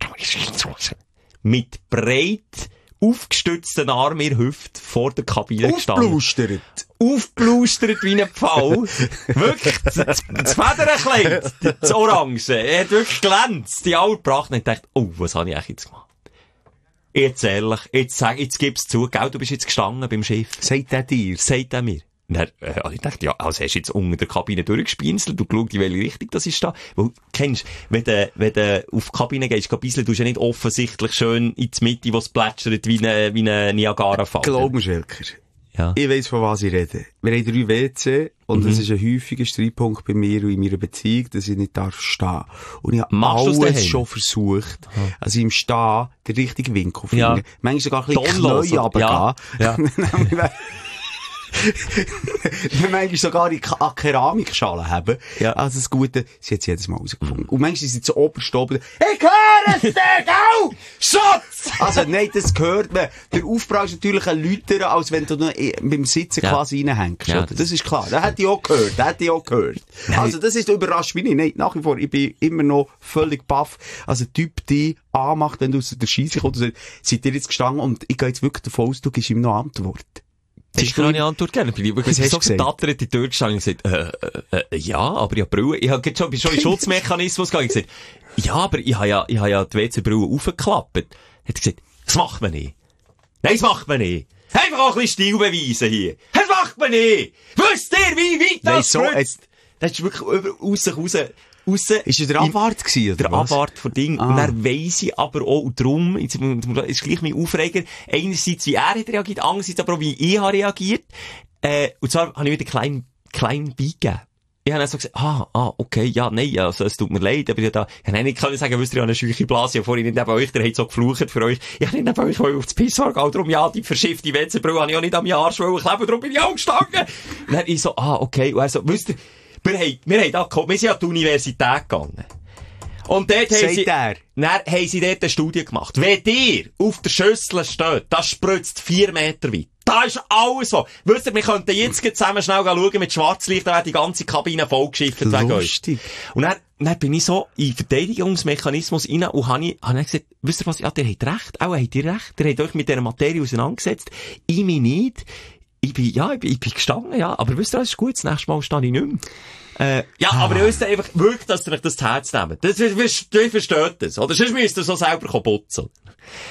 mit breit aufgestützten Arm in der Hüfte vor der Kabine gestanden. Aufblustert. Aufblustert wie ein Pfau. Wirklich, das, das Federnkleid, das Orange, er hat wirklich glänzt, die alte Pracht. Und ich dachte, oh, was habe ich eigentlich jetzt gemacht? Jetzt ehrlich, jetzt sag, jetzt gib's zu, gell, du bist jetzt gestanden beim Schiff. Sagt er dir? Sagt er mir. Und dann, äh, also ich dachte, ja, also hast du jetzt unter der Kabine durchgespinselt, du geschaut, in welche Richtung das ist da. Weil, kennst, wenn du, wenn du auf die Kabine gehst, gehst du ja nicht offensichtlich schön in die Mitte, wo es plätschert, wie eine, wie eine Niagara-Fall. Glaub mir, Schelker. Ja. Ich weiss, von was ich rede. Wir haben drei W C und Mhm. das ist ein häufiger Streitpunkt bei mir und in meiner Beziehung, dass ich nicht darf stehen. Und ich habe Machst du's alles daheim? schon versucht, also im Stehen den richtigen Winkel finden. Ja. Manchmal sogar ein bisschen Tonlos, Knie ja. runtergehen. Ja. Wir manchmal sogar in Ka- Keramikschalen haben. Ja. Also das Gute, sie hat es jedes Mal rausgefunden. Und manchmal sind sie zu oberst oben. Ich höre es dir, gell! Schatz! Also nein, das hört man. Der Aufprall ist natürlich ein lauterer, als wenn du noch i- beim Sitzen Ja. quasi reinhängst. Ja, oder? Das ist klar. Das hätte ich auch gehört. Das hätte ich auch gehört. Nein. Also das ist überrascht mich nicht. Nein, nach wie vor, ich bin immer noch völlig baff. Also Typ, die anmacht, wenn du aus der Scheisse kommst, und sagt, seid ihr jetzt gestanden? Und ich gehe jetzt wirklich davon aus, du gibst ihm noch Antwort. Ich kann eine Antwort geben. Ich bin wirklich hast so du gesagt? getattert in die Tür gestanden und gesagt, äh, äh, ja, aber ich habe Brille. Ich habe schon, bin schon in Schutzmechanismus gegangen. Ich gesagt, ja, aber ich habe ja, ich habe ja die W C-Brille aufgeklappt. Hat er gesagt, das macht man nicht. Nein, das macht man nicht. Einfach auch ein bisschen Stil beweisen hier. Das macht man nicht. Wisst ihr, wie weit Nein, das so, spritzt? Das ist wirklich über, raus, raus, raus. Ist er der Abwart gewesen, oder Der was? Abwart von Ding. Ah. Und dann weiss ich aber auch, und darum, jetzt ist gleich mein Aufreger, einerseits wie er hat reagiert, andererseits aber auch wie ich habe reagiert. Äh, und zwar habe ich wieder klein, klein beigegeben. Ich habe dann so gesagt, ah, ah, okay, ja, nein, also, es tut mir leid, aber ich habe da, ich habe nicht können sagen, wisst ihr, ich habe eine scheuche Blase, ja, vorhin nicht neben euch, der hat so geflucht für euch. Ich habe nicht neben euch auf das Pissoir gegangen, darum, ja, die verschiffte W C-Brille habe ich auch nicht am Jahr schwellen kleben, darum bin ich auch gestanden. Und dann ich so, ah, okay, und er so, wisst ihr, wir haben, wir haben da gekommen, wir sind an die Universität gegangen. Und dort haben Sagt sie, er. dann haben sie dort eine Studie gemacht. Wenn ihr auf der Schüssel steht, das spritzt vier Meter weit. Da ist alles so. Wisst ihr, wir könnten jetzt zusammen schnell schauen mit Schwarzlicht, da wäre die ganze Kabine vollgeschifft wegen euch. Lustig. Und dann, dann bin ich so in Verteidigungsmechanismus rein und habe ich, habe ich gesagt, wisst ihr was, ja, ihr habt recht, auch habt ihr recht, ihr habt euch mit dieser Materie auseinandergesetzt, ich mich nicht. Ich bin, ja, ich bin, ich bin gestanden, ja, aber wisst ihr, das ist gut, das nächste Mal stehe ich nicht mehr. Äh, ja, ah. aber ihr wisst einfach wirklich, dass ihr euch das zu Herz nehmt. Das, ihr, ihr versteht das, oder? Sonst müsst ihr so selber putzen. Und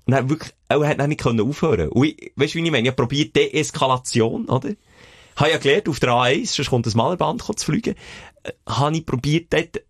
Und dann wirklich, er hat dann nicht können aufhören. Und ich, weißt du, wie ich meine? Ich habe probiert Deeskalation, oder? Habe ja gelernt, auf der A eins, sonst kommt das Malerband zu fliegen, äh, habe ich probiert, dort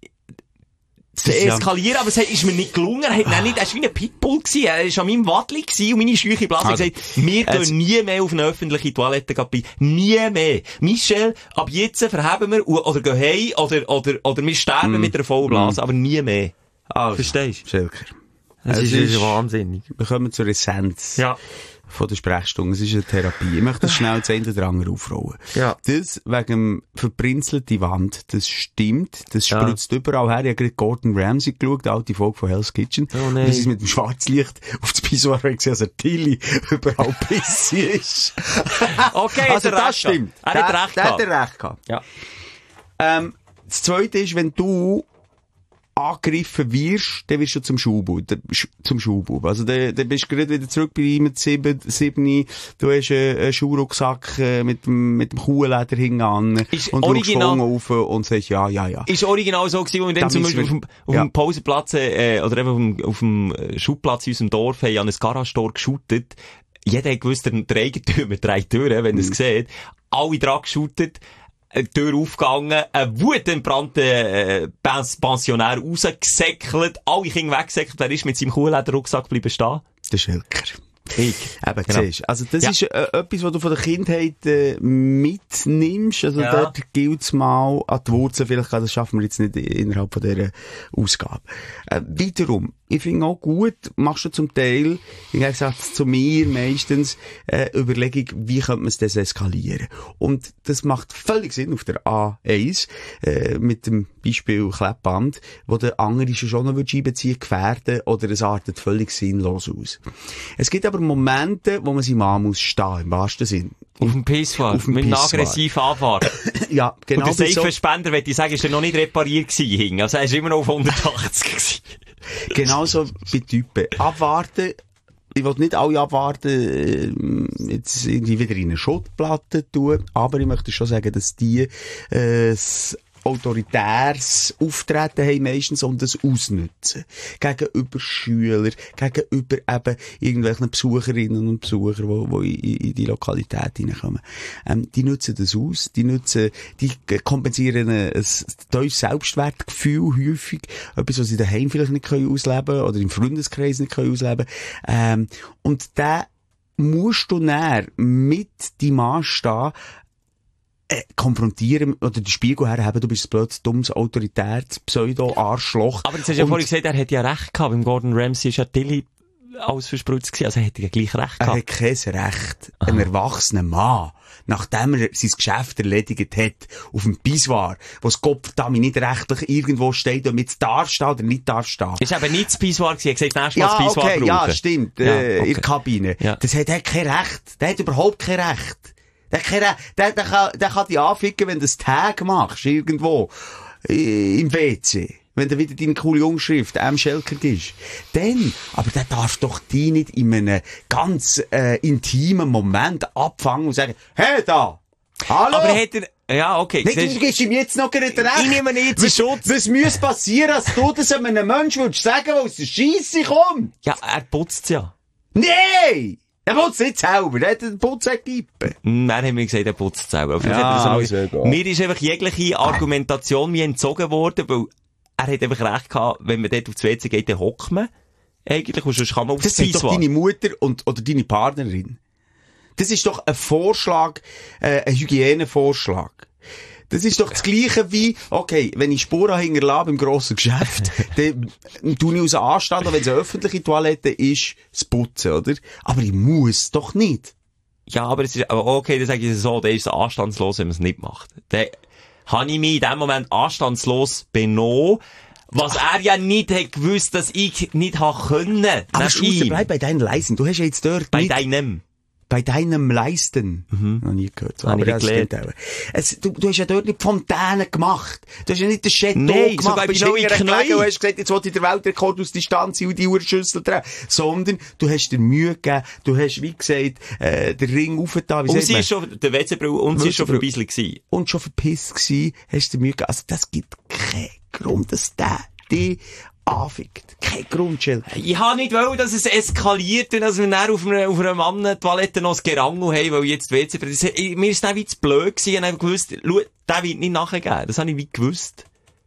zu eskalieren, aber es ist mir nicht gelungen. Er hat ah. nicht, er war wie ein Pitbull gewesen. Er war an meinem Wadli gewesen und meine scheuche Blase also, gesagt, wir gehen nie mehr auf eine öffentliche Toilette. Nie mehr. Michel, ab jetzt verheben wir, oder gehen heim, oder, oder, oder wir sterben mm. mit einer vollen Blase, mm. aber nie mehr. Also, verstehst du? Schelker. Das ist, ist wahnsinnig. Wir kommen zur Essenz. Ja. Von der Sprechstunde. Es ist eine Therapie. Ich möchte das schnell zu Ende oder andere aufrollen. Ja. Das wegen dem verprinzelten Wand, das stimmt. Das spritzt ja. überall her. Ich habe gerade Gordon Ramsay geschaut, die alte Folge von Hell's Kitchen. Oh nein. Das ist mit dem Schwarzlicht auf das Pissoir gesehen, also Tilly überall pissig ist. Okay, also das stimmt. Er hat recht gehabt. Der hat recht gehabt. Ja. Ähm, das Zweite ist, wenn du angegriffen wirst, dann wirst du zum Schulbub, zum Schulbub. Also, dann, dann bist du gerade wieder zurück bei ihm mit sieben, sieben, du hast einen, einen Schulrucksack mit dem, mit dem Kuhleder hinten an und original auf und sagst, ja, ja, ja. Ist original so gewesen, wo wir dann da zum Beispiel wir, auf dem, auf ja. dem Pausenplatz, äh, oder eben auf dem, auf dem Schulplatz in unserem Dorf, haben an einem Garage-Tor geshootet. Jeder hat gewusst, der Eigentümer, drei Türen, wenn er es mhm. sieht, alle dran geshootet. Eine Tür aufgegangen, ein wutentbrannter äh, Pensionär rausgesäckelt, alle Kinder weggesäckelt, er ist mit seinem Kuhlederrucksack bleiben stehen. Der Schelker. Ich. Eben, genau. Siehst, also das ja. ist äh, etwas, was du von der Kindheit äh, mitnimmst. Also ja. dort gilt es mal an die Wurzeln. Vielleicht das schaffen wir jetzt nicht innerhalb von dieser Ausgabe. Äh, wiederum, ich finde auch gut, machst du zum Teil, im Gegensatz zu mir meistens, äh, Überlegung, wie könnte man es deseskalieren. Und das macht völlig Sinn auf der A eins, äh, mit dem Beispiel Kleppband, wo der andere schon noch einbeziehen gefährden oder es artet völlig sinnlos aus. Es gibt aber Momente, wo man sein Mann muss stehen, im wahrsten Sinn. Auf dem Pissoir, mit einem aggressiven Anfahren. Ja, genau. Und der Seifenspender, würde ich sagen, ist ja noch nicht repariert gewesen. Also er ist immer noch auf hundertachtzig gewesen. Genauso bei Typen. Abwarten. Ich will nicht alle abwarten, jetzt irgendwie wieder in eine Schuttplatte tun, aber ich möchte schon sagen, dass die, äh, autoritäres Auftreten haben meistens und das ausnutzen. Gegenüber Schülern, gegenüber eben irgendwelchen Besucherinnen und Besuchern, die, die in, in die Lokalität hineinkommen. Ähm, die nutzen das aus, die nutzen, die kompensieren ein, ein tiefes Selbstwertgefühl häufig, etwas, was sie daheim vielleicht nicht können ausleben oder im Freundeskreis nicht können ausleben. Ähm, und da musst du näher mit deinem Mann stehen, Äh, konfrontieren oder die Spiegel herhaben, du bist ein blödes, dummes, autoritäres Pseudo-Arschloch. Aber jetzt hast du ja vorhin gesagt, er hätte ja recht gehabt. Beim Gordon Ramsay ist ja Tilly alles verspritzt gewesen, also er hätte ja gleich recht gehabt. Er hat kein Recht, ein erwachsener Mann, nachdem er sein Geschäft erledigt hat, auf dem Pissoir, wo das Kopfdami nicht rechtlich irgendwo steht, damit es darstehen oder nicht darstehen. Ist eben nicht das Pissoir gewesen, er hat gesagt, nächstes Mal ja, das Pissoir okay, brauchen. Ja, stimmt, ja, äh, okay. in der Kabine. Ja. Das hat er kein Recht. Der hat überhaupt kein Recht. Der kann, der, der kann, der kann dich anficken, wenn du das Tag machst, irgendwo, im W C. Wenn du wieder deine coole Umschrift M. Schelker gibst. Dann, aber der darf doch die nicht in einem ganz, äh, intimen Moment abfangen und sagen, hey, da! Hallo! Aber hat er, ja, okay. Nicht, du gibst ihm jetzt noch recht. Ich nehme jetzt in Schutz. Was müsste passieren, dass du das einem Menschen würdest sagen, der aus der Scheisse kommt? Ja, er putzt ja. Nee! Er putzt nicht selber, er hat den Putzequipe. Nein, haben wir gesagt, er putzt selber. Ja, so mir ist einfach jegliche Argumentation mir entzogen worden, weil er hat einfach recht gehabt, wenn man dort aufs W C geht, dann hockt man. Eigentlich, und sonst kann man aufs Das ist doch Pissoir. deine Mutter und, oder deine Partnerin. Das ist doch ein Vorschlag, äh, ein Hygienevorschlag. Das ist doch das Gleiche wie, okay, wenn ich Spuren hinterlasse im grossen Geschäft, dann tue ich aus Anstand, wenn es eine öffentliche Toilette ist, das Putzen, oder? Aber ich muss doch nicht. Ja, aber es ist, aber okay, dann sage ich es so, dann ist es anstandslos, wenn man es nicht macht. Dann habe ich mich in dem Moment anstandslos benommen, was er ja nicht hat gewusst, dass ich nicht habe können. Aber Schuster, bleib bei deinen Leisten. Du hast ja jetzt dort bei nicht... deinem. Bei deinem Leisten. Mhm. Noch nie gehört. So. Aber das stimmt auch. Es, du, du hast ja dort nicht Fontänen gemacht. Du hast ja nicht den Chateau nee, gemacht. Sogar bist du in gelegen und hast gesagt, jetzt will ich den Weltrekord aus Distanz und die Uhrschüssel drehen. Sondern du hast dir Mühe gegeben. Du hast, wie gesagt, äh, den Ring aufgetan. Und sie ist schon, der W C-Brille, und sie ist schon verbisselt gewesen. Und schon verpisst gewesen. Hast du dir Mühe gegeben. Also, das gibt keinen Grund, dass der die anfickt. Kein Grund, Jill. Ich habe nicht wollen, dass es eskaliert und dass wir dann auf einer, auf einer Mann-Toilette noch ein Gerangel haben, weil jetzt die W C... Mir ist dann wie zu blöd gewesen, ich habe gewusst, schau, der wird nicht nachgeben. Das habe ich wie gewusst.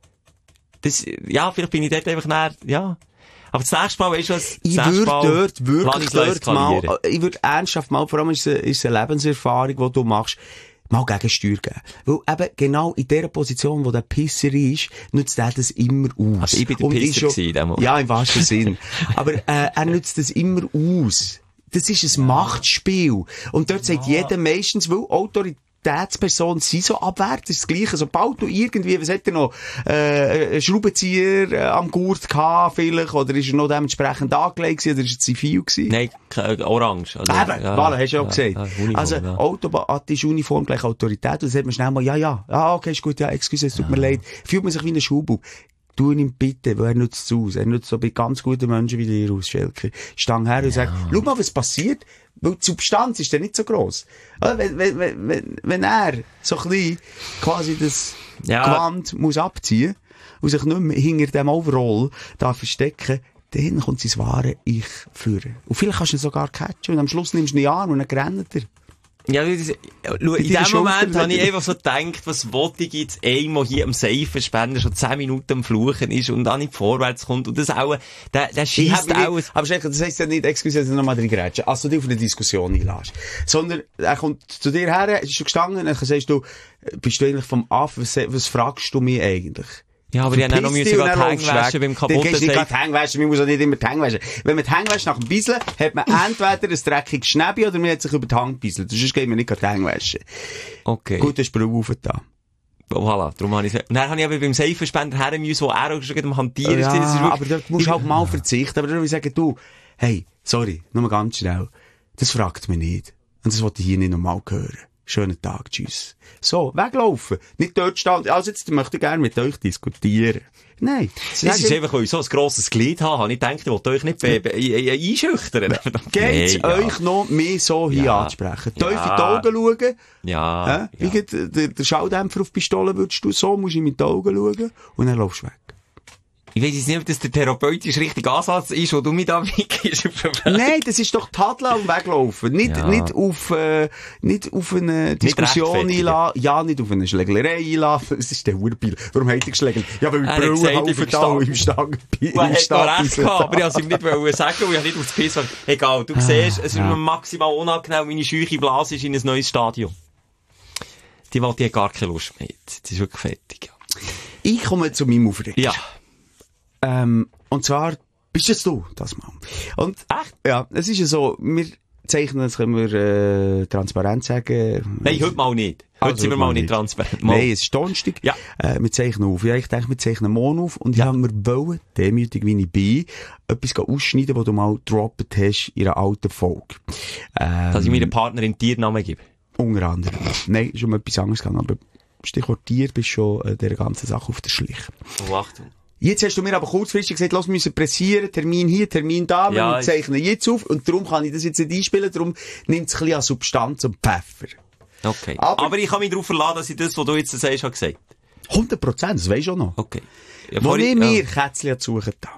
Das, ja, vielleicht bin ich dort einfach näher, ja. Aber das nächste Mal, weißt du was? Ich würde dort wirklich dort mal, ich würde ernsthaft mal, vor allem ist es, ist es eine Lebenserfahrung, die du machst, mal Gegensteuer geben. Weil eben genau in der Position, wo der Pisser ist, nützt er das immer aus. Also ich bin der Und Pisser schon, gewesen, dem ja, im wahrsten Sinn. Aber, äh, er nützt das immer aus. Das ist ein Machtspiel. Und dort sagt jeder meistens, weil Autoritätspersonen sind so abwärts, das ist das Gleiche. Sobald du irgendwie, was hat er noch, äh, einen Schraubenzieher äh, am Gurt gehabt, vielleicht, oder ist er noch dementsprechend angelegt gewesen, oder ist er zivil gewesen? Nein, äh, orange. Also, Eben, ja, voilà, hast du ja auch ja, gesagt. ja, Uniform, also, ja. automatisch Uniform gleich Autorität, und dann sagt man schnell mal, ja, ja, ah, okay, ist gut, ja, excuse, es tut mir leid. Fühlt man sich wie ein Schulbub. Tu ihn bitte, weil er nützt es aus. Er nützt so bei ganz guten Menschen wie dir aus, Schelke. Stang her und sag, schau mal, was passiert, weil die Substanz ist ja nicht so gross. Oder? Wenn, wenn, wenn, wenn er so klein quasi das Ja. Gewand muss abziehen und sich nicht mehr hinter dem Overall da verstecken, dann kommt sein wahre Ich führen. Und vielleicht kannst du ihn sogar catchen und am Schluss nimmst du ihn in den Arm und dann rennt er. Ja, das, schau, in dem Moment habe ich einfach so gedacht, was wollte ich jetzt einmal hier am Seifenspender schon zehn Minuten am Fluchen ist und dann nicht vorwärts kommt und das auch, der, der schießt auch. Nicht, aber Schelke, das heisst ja nicht, excuse, dass du nochmal drin grätschen, als du dich auf eine Diskussion einlässt. Sondern, er kommt zu dir her, ist schon gestanden, und dann sagst du, bist du eigentlich vom Aff, was, was fragst du mich eigentlich? Ja, aber ich habe auch noch müssen gerade die Hänge waschen beim kaputten Dann gehst du nicht Seife. gerade die Hänge waschen, man muss auch nicht immer die Hänge waschen. Wenn man die Hänge wäscht nach dem Bisseln, hat man entweder ein dreckiges Schnäbi oder man hat sich über die Hand gebisselt. Sonst geht man nicht gerade die Hänge waschen. Okay. Gut, das ist Brille aufgetan. Voilà, darum habe ich es. Und dann habe ich aber beim Seifenspender her müssen, wo er auch schon am Hantieren Ja, ist. Das ist wirklich- aber dort musst du halt mal verzichten. Aber dann würde ich sagen, du, hey, sorry, nur mal ganz schnell. Das fragt mich nicht. Und das wollte ich hier nicht nochmal hören. Schönen Tag, tschüss. So, weglaufen. Nicht dort stehen. Also jetzt möchte ich gerne mit euch diskutieren. Nein. Es ist einfach, weil ich so ein grosses Glied habe, habe ich gedacht, ich wollte euch nicht be- be- äh, einschüchtern. Geht's Nee, ja. euch noch mehr so hier Ja. anzusprechen? Ja. Tief in die Augen schauen? Ja. Äh? Wie geht der, der Schalldämpfer auf die Pistole würdest du so, musst du in die Augen schauen und dann laufst du weg. Ich weiss jetzt nicht, ob das der therapeutische richtige Ansatz ist, wo du mich da wickst. Nein, das ist doch Tadeln und Weglaufen. Nicht, Ja. nicht auf, äh, nicht auf eine Diskussion rechtfertigen. einlassen. Ja, nicht auf eine Schlägerei einlassen. Das ist der Hurbil. Warum hat er geschlägelt? Ja, weil wir Er hat Brüllen gesagt, auf ich bin da im Stang, Du im hast noch recht Stang. gehabt, aber ich wollte es ihm nicht wollen sagen, weil ich habe nicht auf das Piss war. Egal, du siehst, es ist ja. mir maximal unangenehm, meine scheuche Blase ist in ein neues Stadion. Die wollte ich gar keine Lust mehr. Das ist wirklich fertig. Ja. Ich komme zu meinem Aufreger. Ja. Ähm, und zwar, bist es du, das mal. Und, Echt? ja, es ist ja so, wir zeichnen, das können wir, äh, transparent sagen. Nein, heute mal nicht. Heute Also, sind wir heute mal mal nicht nicht. transparent. Mal. Nein, es ist Donnerstag. Ja. Äh, wir zeichnen auf. Ja, ich denke, wir zeichnen morgen auf. Und Ja. ich habe mir wollen, demütig wie ich bin, etwas ausschneiden, was du mal gedroppt hast in einer alten Folge. Ähm, Dass ich meiner Partnerin Tiernamen gebe. unter anderem. Nein, ist um etwas anderes gegangen. Aber Stichwort Tier bist schon äh, der ganzen Sache auf der Schlich. Oh, Achtung. Jetzt hast du mir aber kurzfristig gesagt, lass, wir müssen pressieren, Termin hier, Termin da, wir Ja, zeichnen jetzt auf, und darum kann ich das jetzt nicht einspielen, darum nimmt es ein bisschen an Substanz und Pfeffer. Okay. Aber- Aber, ich kann mich darauf verlassen, dass ich das, was du jetzt sagst, habe gesagt. hundert Prozent, das weisst du auch noch. Okay. Ja, Wo vorhin- ich ja. mir Kätzchen suchen da,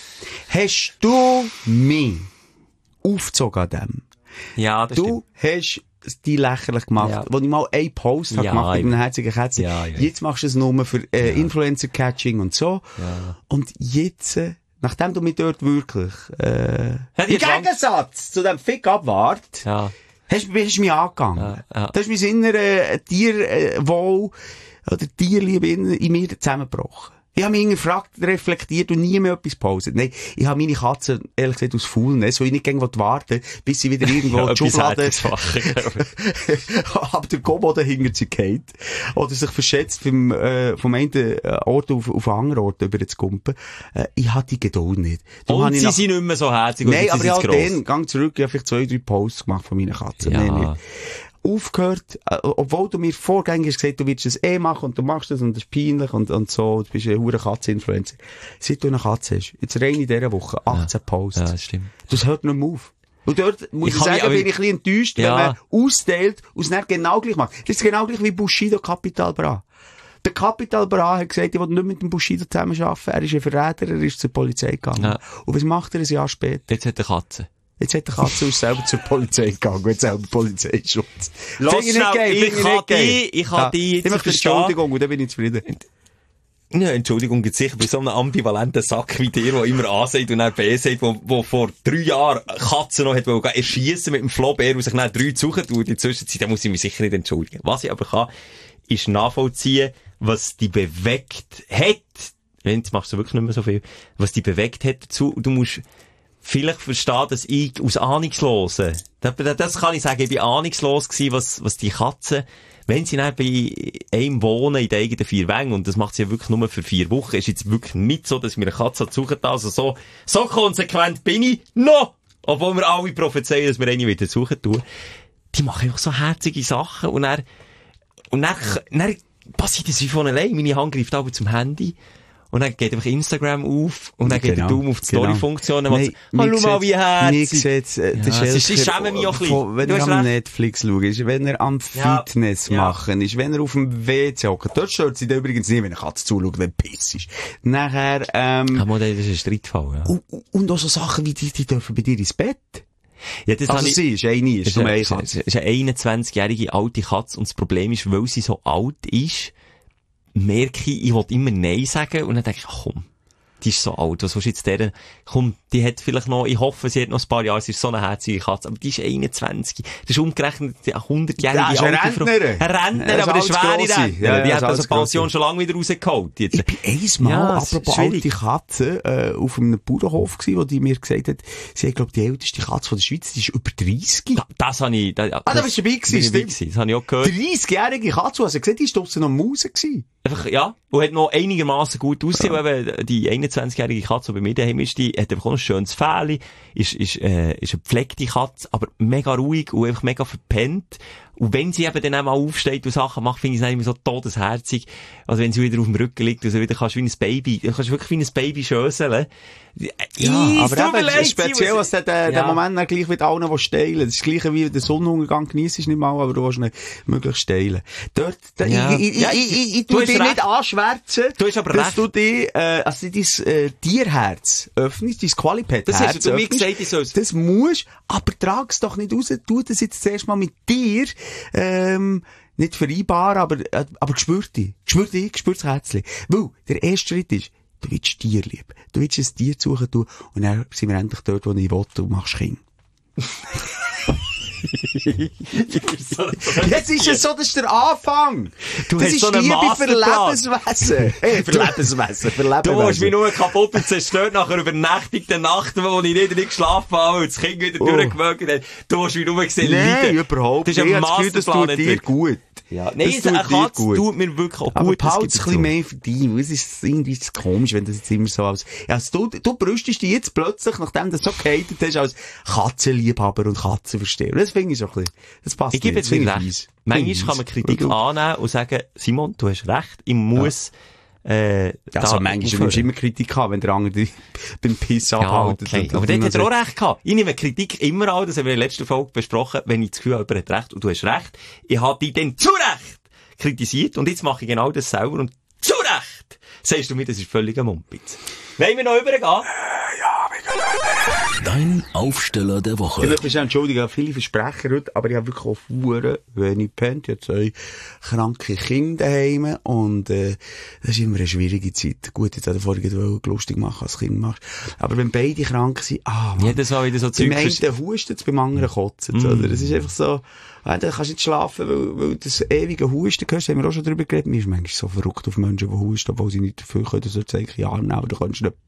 hast du mich aufgezogen an dem? Ja, das Du stimmt. hast die lächerlich gemacht, Ja. wo ich mal einen Post habe Ja, gemacht mit ich- einem herzigen Kätzchen. Ja, ja. Jetzt machst du es nur für äh, Influencer-Catching und so. Ja. Und jetzt, äh, nachdem du mich dort wirklich äh, Ja, die im Schrank- Gegensatz zu dem Fick abwart, Ja. hast du bist mich angegangen. Ja, ja. Da ist mein innerer äh, Tierwohl oder Tierliebe in, in mir zusammengebrochen. Ich habe mich gefragt, reflektiert und nie mehr etwas pauset. Nein, ich habe meine Katze, ehrlich gesagt, aus Faulness, weil ich nicht irgendwo warten, bis sie wieder irgendwo Ja, die etwas Schublade, Herzenswachen. ab der Kommode hinter sie geht. Oder sich verschätzt vom, äh, vom einen äh, Ort auf, auf einen anderen Ort über zu kumpen. Äh, ich hatte die Geduld nicht. Darum Und habe ich sie nach- sind nicht mehr so herzig. und Nein, sie aber sind ich zu habe gross. den Gang zurück, ich habe vielleicht zwei, drei Posts gemacht von meinen Katzen. Ja. Nein, nicht. Aufgehört, äh, obwohl du mir vorgängig hast gesagt, du willst das eh machen und du machst das und das ist peinlich und, und so, du bist ein hure Katze-Influencer. Seit du eine Katze hast, jetzt rein in dieser Woche, achtzehn Posts. Ja, das stimmt. Das hört nicht mehr auf. Und dort, muss Ich ich, kann sagen, mich- aber bin ich ein bisschen enttäuscht, Ja. wenn man austeilt und es nicht genau gleich macht. Das ist genau gleich wie Bushido Capital Bra. Der Capital Bra hat gesagt, ich will nicht mit dem Bushido zusammenarbeiten. Er ist ein Verräter, er ist zur Polizei gegangen. Ja. Und was macht er ein Jahr später? Jetzt hat er Katze. Jetzt hat der Katze aus selber zur Polizei gegangen, hat selber Polizeischutz. Lass schnell, ich, ich kann die, ich kann die jetzt verstehen. Entschuldigung, und dann bin ich zufrieden. Ja, Entschuldigung, jetzt sicher bei so einem ambivalenten Sack wie dir, der immer A sagt und dann B sagt, wo, wo vor drei Jahren Katzen noch hat, wo er erschiessen mit dem Flobär und sich dann drei suchen tut. In der Zwischenzeit, da muss ich mich sicher nicht entschuldigen. Was ich aber kann, ist nachvollziehen, was die bewegt hat. Jetzt machst du wirklich nicht mehr so viel. Was die bewegt hat dazu. Du musst vielleicht verstehen, dass ich aus Ahnungslosen, das, das kann ich sagen, ich bin ahnungslos gewesen, was, was die Katzen, wenn sie dann bei einem wohnen, in den eigenen vier Wängen, und das macht sie ja wirklich nur für vier Wochen, ist jetzt wirklich nicht so, dass ich mir eine Katze suchen darf. Also so, so konsequent bin ich noch, obwohl wir alle prophezeien, dass wir eine wieder suchen tun. Die machen einfach so herzige Sachen, und dann, und dann, dann passiert das wie von allein. Meine Hand greift aber zum Handy. Und dann geht einfach Instagram auf, und dann geht genau, der Daumen auf die genau. Story-Funktion, und man sagt, schau mal, wie herzig. Ich sehe äh, ja, Schelker, ich schäme mich auch ein bisschen. Wenn er am recht. Netflix schaut, ist, wenn er am Fitness ja. machen ist, wenn er auf dem W C hockt. Dort stört sie übrigens nicht, wenn eine Katze zuschaut, wenn Piss ist. Nachher, ähm... Aber das ist ein Streitfall, ja. Und, und auch so Sachen wie die, die dürfen bei dir ins Bett. Ja, das also ich, sie ist eine, ist nur eine Katze. Es ist eine einundzwanzigjährige alte Katze, und das Problem ist, weil sie so alt ist, merke ich, ich will immer Nein sagen, und dann denke ich, ach komm, die ist so alt, was willst du jetzt der, komm, die hat vielleicht noch, ich hoffe, sie hat noch ein paar Jahre, sie ist so eine herzige Katze, aber die ist einundzwanzig. Das ist umgerechnet eine hundertjährige alte Frau. Ein Rentner. Ein Rentner, ja, aber eine schwere Rentner. Ja, ja, die hat also Pension schon lange wieder rausgeholt. Jetzt. Ich bin einmal, ja, apropos alte Katze, äh, auf einem Bauernhof gewesen, wo die mir gesagt hat, sie hat, glaube ich, die älteste Katze von der Schweiz, die ist über dreißig. Da, das habe ich, das, ah, da bist du dabei gewesen, gewesen. Das habe ich auch gehört. dreißigjährige Katze, also gesagt, die ist draussen noch Maus gewesen. Einfach, ja. Und hat noch einigermaßen gut ausgesehen, ja. Weil die einundzwanzigjährige Katze, die bei mir daheim ist, die hat einfach auch ein schönes Fell, ist, ist, äh, ist eine gepflegte Katze, aber mega ruhig und einfach mega verpennt. Und wenn sie eben dann auch mal aufsteht und Sachen macht, finde ich es immer so todesherzig. Also wenn sie wieder auf dem Rücken liegt, also wieder kannst du wie ein Baby, du kannst wirklich wie ein Baby schöseln. Ja, aber eben, speziell, was der, der, ja. der Moment dann gleich mit allen, die steilen. Das ist das gleiche wie der Sonnenuntergang genießt nicht mal, aber du willst nicht möglichst steilen. Dort, da, ja. ich, ich, ja, ich, ich, ich tu dich nicht anschwärzen, du hast aber dass recht. du dich, äh, also dein, äh, Tierherz öffnest, dein Qualipet-Herz das hast du mir gesagt, ich soll's. Das musst, aber trag es doch nicht raus, tu das jetzt zuerst mal mit dir, ähm, nicht vereinbar, aber, äh, aber spür dich. Spür dich, spür das Herzchen. Weil, der erste Schritt ist, du willst Tier lieben. Du willst ein Tier suchen tun, und dann sind wir endlich dort, wo ich will, und machst Kinder. Jetzt ist es so, das ist der Anfang. Du das hast ist so einen Liebe für Masterplan. Lebenswesen. Hey, für Lebenswesen, für Lebenswesen. Du hast mich nur kaputt und zerstört nach einer übernächtigten Nacht, wo ich nicht, nicht geschlafen habe, und das Kind wieder oh. durchgewögt hat. Du hast mich nur gesehen, Nein, leiden. überhaupt nicht. Das ist ein Masterplan, das tut dir gut. Ja, nein, das eine Katze tut, tut mir wirklich auch aber gut. Aber behalte es ein bisschen mehr für dich. Es ist irgendwie komisch, wenn das jetzt immer so als, ja, also du, du brüstest dich jetzt plötzlich, nachdem du so gehatet hast, als Katzenliebhaber und Katzenversteher. Das finde ich so ein bisschen, das passt ich gebe jetzt nicht recht. Manchmal kann man Kritik annehmen und sagen, Simon, du hast recht, ich muss, ja. äh, ja, also manchmal nimmst du immer Kritik an, wenn der andere dich beim Piss abhaltet. Ja, okay. Aber dort hat er auch recht gehabt. Ich nehme Kritik immer an, das haben wir in der letzten Folge besprochen, wenn ich das Gefühl habe, jemand hat recht und du hast recht. Ich habe dich dann zu Recht kritisiert, und jetzt mache ich genau das selber, und zu Recht sagst du mir, das ist völliger Mumpitz. Wollen wir noch übergehen? Äh, ja, wir gehen über. Dein Aufsteller der Woche. Ich möchte mich entschuldigen, ich habe viele Versprecher heute, aber ich habe wirklich auch verdammt wenig gepennt. Ich habe zwei kranke Kinder daheim, und äh, das ist immer eine schwierige Zeit. Gut, jetzt hat er vorhin lustig machen, als Kind machst. Aber wenn beide krank sind, ah, Mann. Ja, das war wieder so Zeug. Beim einen hustet es, beim anderen kotzt es, oder? Das ist einfach so, ah, dann kannst du nicht schlafen, weil, weil das ewige Husten hörst, haben wir auch schon drüber geredet. Mir ist manchmal so verrückt auf Menschen, die husten, obwohl sie nicht dafür können, so zeigen, ja, nein, aber du kannst nicht.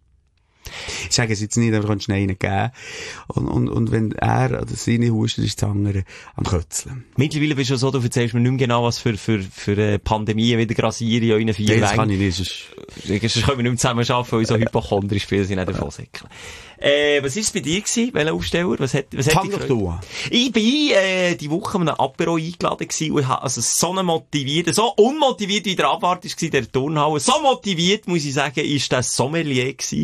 Ich sage es jetzt nicht, aber du kannst einen geben. Und, und, und wenn er oder seine hustet, ist das andere am Kötzeln. Mittlerweile bist du so, du erzählst mir nicht mehr genau, was für, für, für äh, Pandemien wieder grassieren in euren vier Wängen. Das kann ich nicht. Sonst können wir nicht mehr zusammen arbeiten, weil so hypochondrisch spielen sie nicht davon säckeln. Äh, was ist es bei dir gewesen? Welcher Aufsteller? Was hat, was hat dich gefreut? Ich bin, äh, die Woche an einem Apero eingeladen gewesen, und ich habe also so eine motivierte, so unmotiviert wie der Abwart war, der Turnhalle, so motiviert, muss ich sagen, ist der Sommelier gewesen.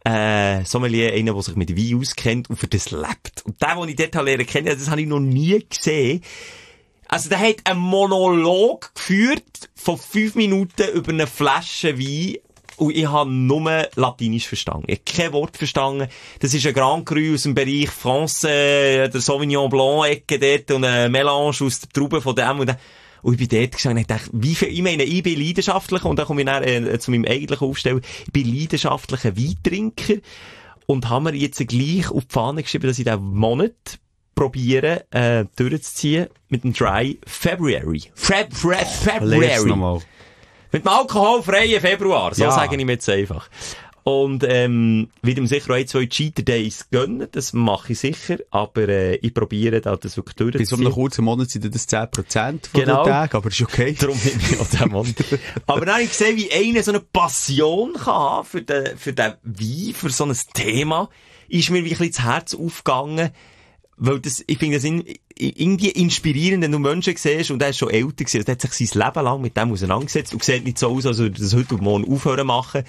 Äh, Sommelier, einer, der sich mit Wein auskennt und für das lebt. Und der, den ich dort lernen kenne, das habe ich noch nie gesehen. Also der hat einen Monolog geführt von fünf Minuten über eine Flasche Wein. Und ich habe nur Latinisch verstanden. Ich habe kein Wort verstanden. Das ist ein Grand Cru aus dem Bereich Français, der Sauvignon Blanc-Ecke dort und ein Melange aus der Traube von dem und dem. Und ich bin dort gestanden und dachte, wie viel, ich meine, ich bin leidenschaftlicher, und dann komme ich dann, äh, zu meinem eigentlichen Aufstellen, ich bin leidenschaftlicher Weintrinker und habe mir jetzt gleich auf die Fahne geschrieben, dass ich diesen Monat probiere, äh, durchzuziehen mit dem Dry February. Feb, Feb, February. Mit dem alkoholfreien Februar, so ja. Sage ich mir jetzt einfach. Und, ähm, wieder sicher auch ein, zwei Cheater Days gönnen, das mache ich sicher, aber, äh, ich probiere da das wirklich durchzuziehen. Bis um einen kurzen Monat sind das zehn Prozent von genau. den Tagen, aber ist okay. Darum nehme ich auch den Monat. Aber dann habe ich gesehen, wie einer so eine Passion kann haben für den, für den Wein, für so ein Thema, ist mir wirklich das Herz aufgegangen. Weil das, ich finde das in, irgendwie inspirierend, wenn du Menschen siehst, und der ist schon älter gewesen, der hat sich sein Leben lang mit dem auseinandergesetzt und sieht nicht so aus, als würde er das heute und morgen aufhören machen.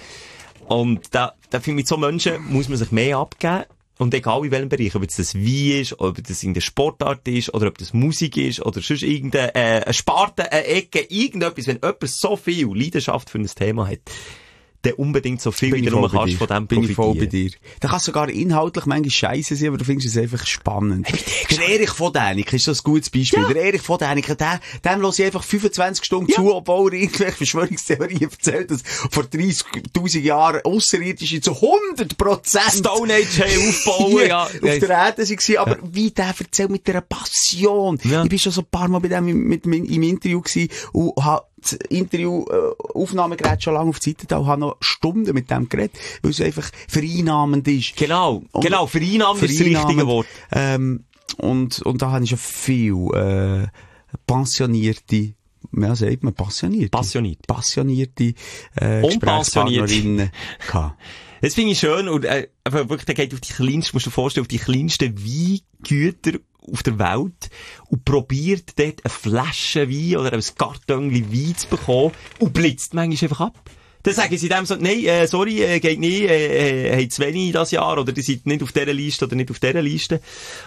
Und da, da finde ich, mit so Menschen muss man sich mehr abgeben. Und egal in welchem Bereich, ob jetzt das Wein ist, ob das irgendeine Sportart ist, oder ob das Musik ist, oder sonst irgendeine, äh, eine Sparte, eine Ecke, irgendetwas, wenn jemand so viel Leidenschaft für ein Thema hat, dann unbedingt so viel, wie du nur kannst von dem profitieren. Bin ich voll bei dir. Da kann sogar inhaltlich manchmal scheisse sein, aber du findest es einfach spannend. Der Erich von Däniken ist so ein gutes Beispiel. Ja. Der Erich von Däniken, der, dem höre ich einfach fünfundzwanzig Stunden ja. zu, obwohl er irgendwelche Verschwörungstheorien erzählt, dass vor dreißigtausend Jahren Ausserirdische zu hundert Prozent Stone Age haben aufbauen, ja. auf der Erde waren. Aber ja. wie der erzählt mit dieser Passion. Ja. Ich bin schon so ein paar Mal bei dem mit, mit, im Interview gewesen und habe das Interview, äh, Aufnahmegerät schon lange auf die Seite da und habe noch Stunden mit dem geredet, weil es einfach vereinnahmend ist. Genau, und genau, vereinnahmend ist das richtige Wort. Ähm, und, und da habe ich schon viel, äh, pensionierte, ja, sagt man, passionierte. Passioniert. Passionierte, äh, Gesprächspartnerinnen gehabt. Das finde ich schön, und, äh, wirklich, der geht auf die kleinsten, musst du dir vorstellen, auf die kleinsten Weingüter auf der Welt und probiert dort eine Flasche Wein oder ein Kartönchen Wein zu bekommen und blitzt manchmal einfach ab. Dann sagen sie dem so, nein, äh, sorry, äh, geht nicht, äh, äh, habt zu wenig das Jahr, oder die seid nicht auf dieser Liste oder nicht auf dieser Liste.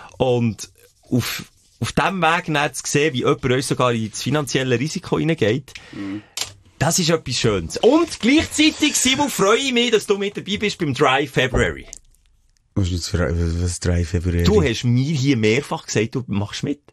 Und auf, auf dem Weg dann zu sehen, wie jemand euch sogar ins finanzielle Risiko hineingeht, mhm. Das ist etwas Schönes. Und gleichzeitig, Simon, freue ich mich, dass du mit dabei bist beim Dry February. Was ist das, was Dry February? Du hast mir hier mehrfach gesagt, du machst mit.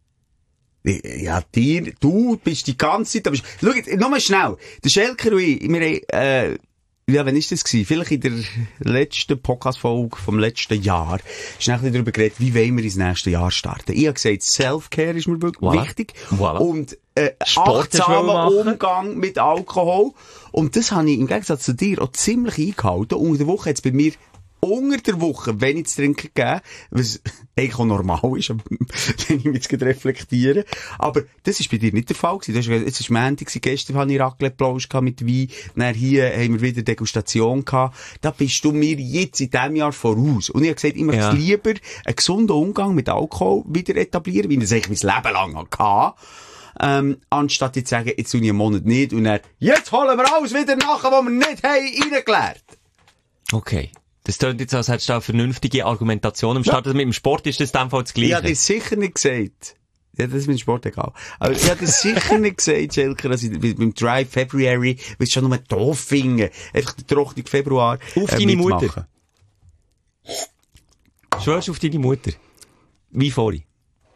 Ja, dir, du bist die ganze Zeit, aber schau jetzt, nur mal schnell. Der Schelker und ich, wir haben, äh, ja, wann ist das gewesen? Vielleicht in der letzten Podcast-Folge vom letzten Jahr. Ist ein bisschen darüber geredet, wie wollen wir ins nächste Jahr starten. Ich habe gesagt, Self-Care ist mir wirklich voilà. wichtig. Voilà. Und, äh, achtsamer Umgang mit Alkohol. Und das habe ich im Gegensatz zu dir auch ziemlich eingehalten. Und in der Woche hat es bei mir unter der Woche wenig zu trinken gegeben, was eigentlich auch normal ist, wenn ich mich jetzt reflektiere. Aber das ist bei dir nicht der Fall gewesen. Das war, es war Montag, gestern hatte ich Raclette-Plausch mit Wein, dann hier haben wir wieder Degustation gehabt. Da bist du mir jetzt in diesem Jahr voraus. Und ich habe gesagt, ich möchte ja. lieber einen gesunden Umgang mit Alkohol wieder etablieren, wie ich es eigentlich mein Leben lang hatte. Ähm, anstatt jetzt zu sagen, jetzt tue ich einen Monat nicht und dann, jetzt holen wir alles wieder nach, was wir nicht haben, reingeleert. Okay. Das klingt jetzt, als hättest du eine vernünftige Argumentation am Start. Ja. Mit dem Sport ist das in dem Fall das Gleiche. Ich habe das sicher nicht gesagt. Ja, das ist mit dem Sport egal. Aber ich habe das sicher nicht gesagt, Schelker, dass ich beim Dry February, weil es schon nur doof finde, einfach den trockenen Februar Auf äh, deine mitmachen. Mutter. Schwörst du auf deine Mutter? Wie vorhin?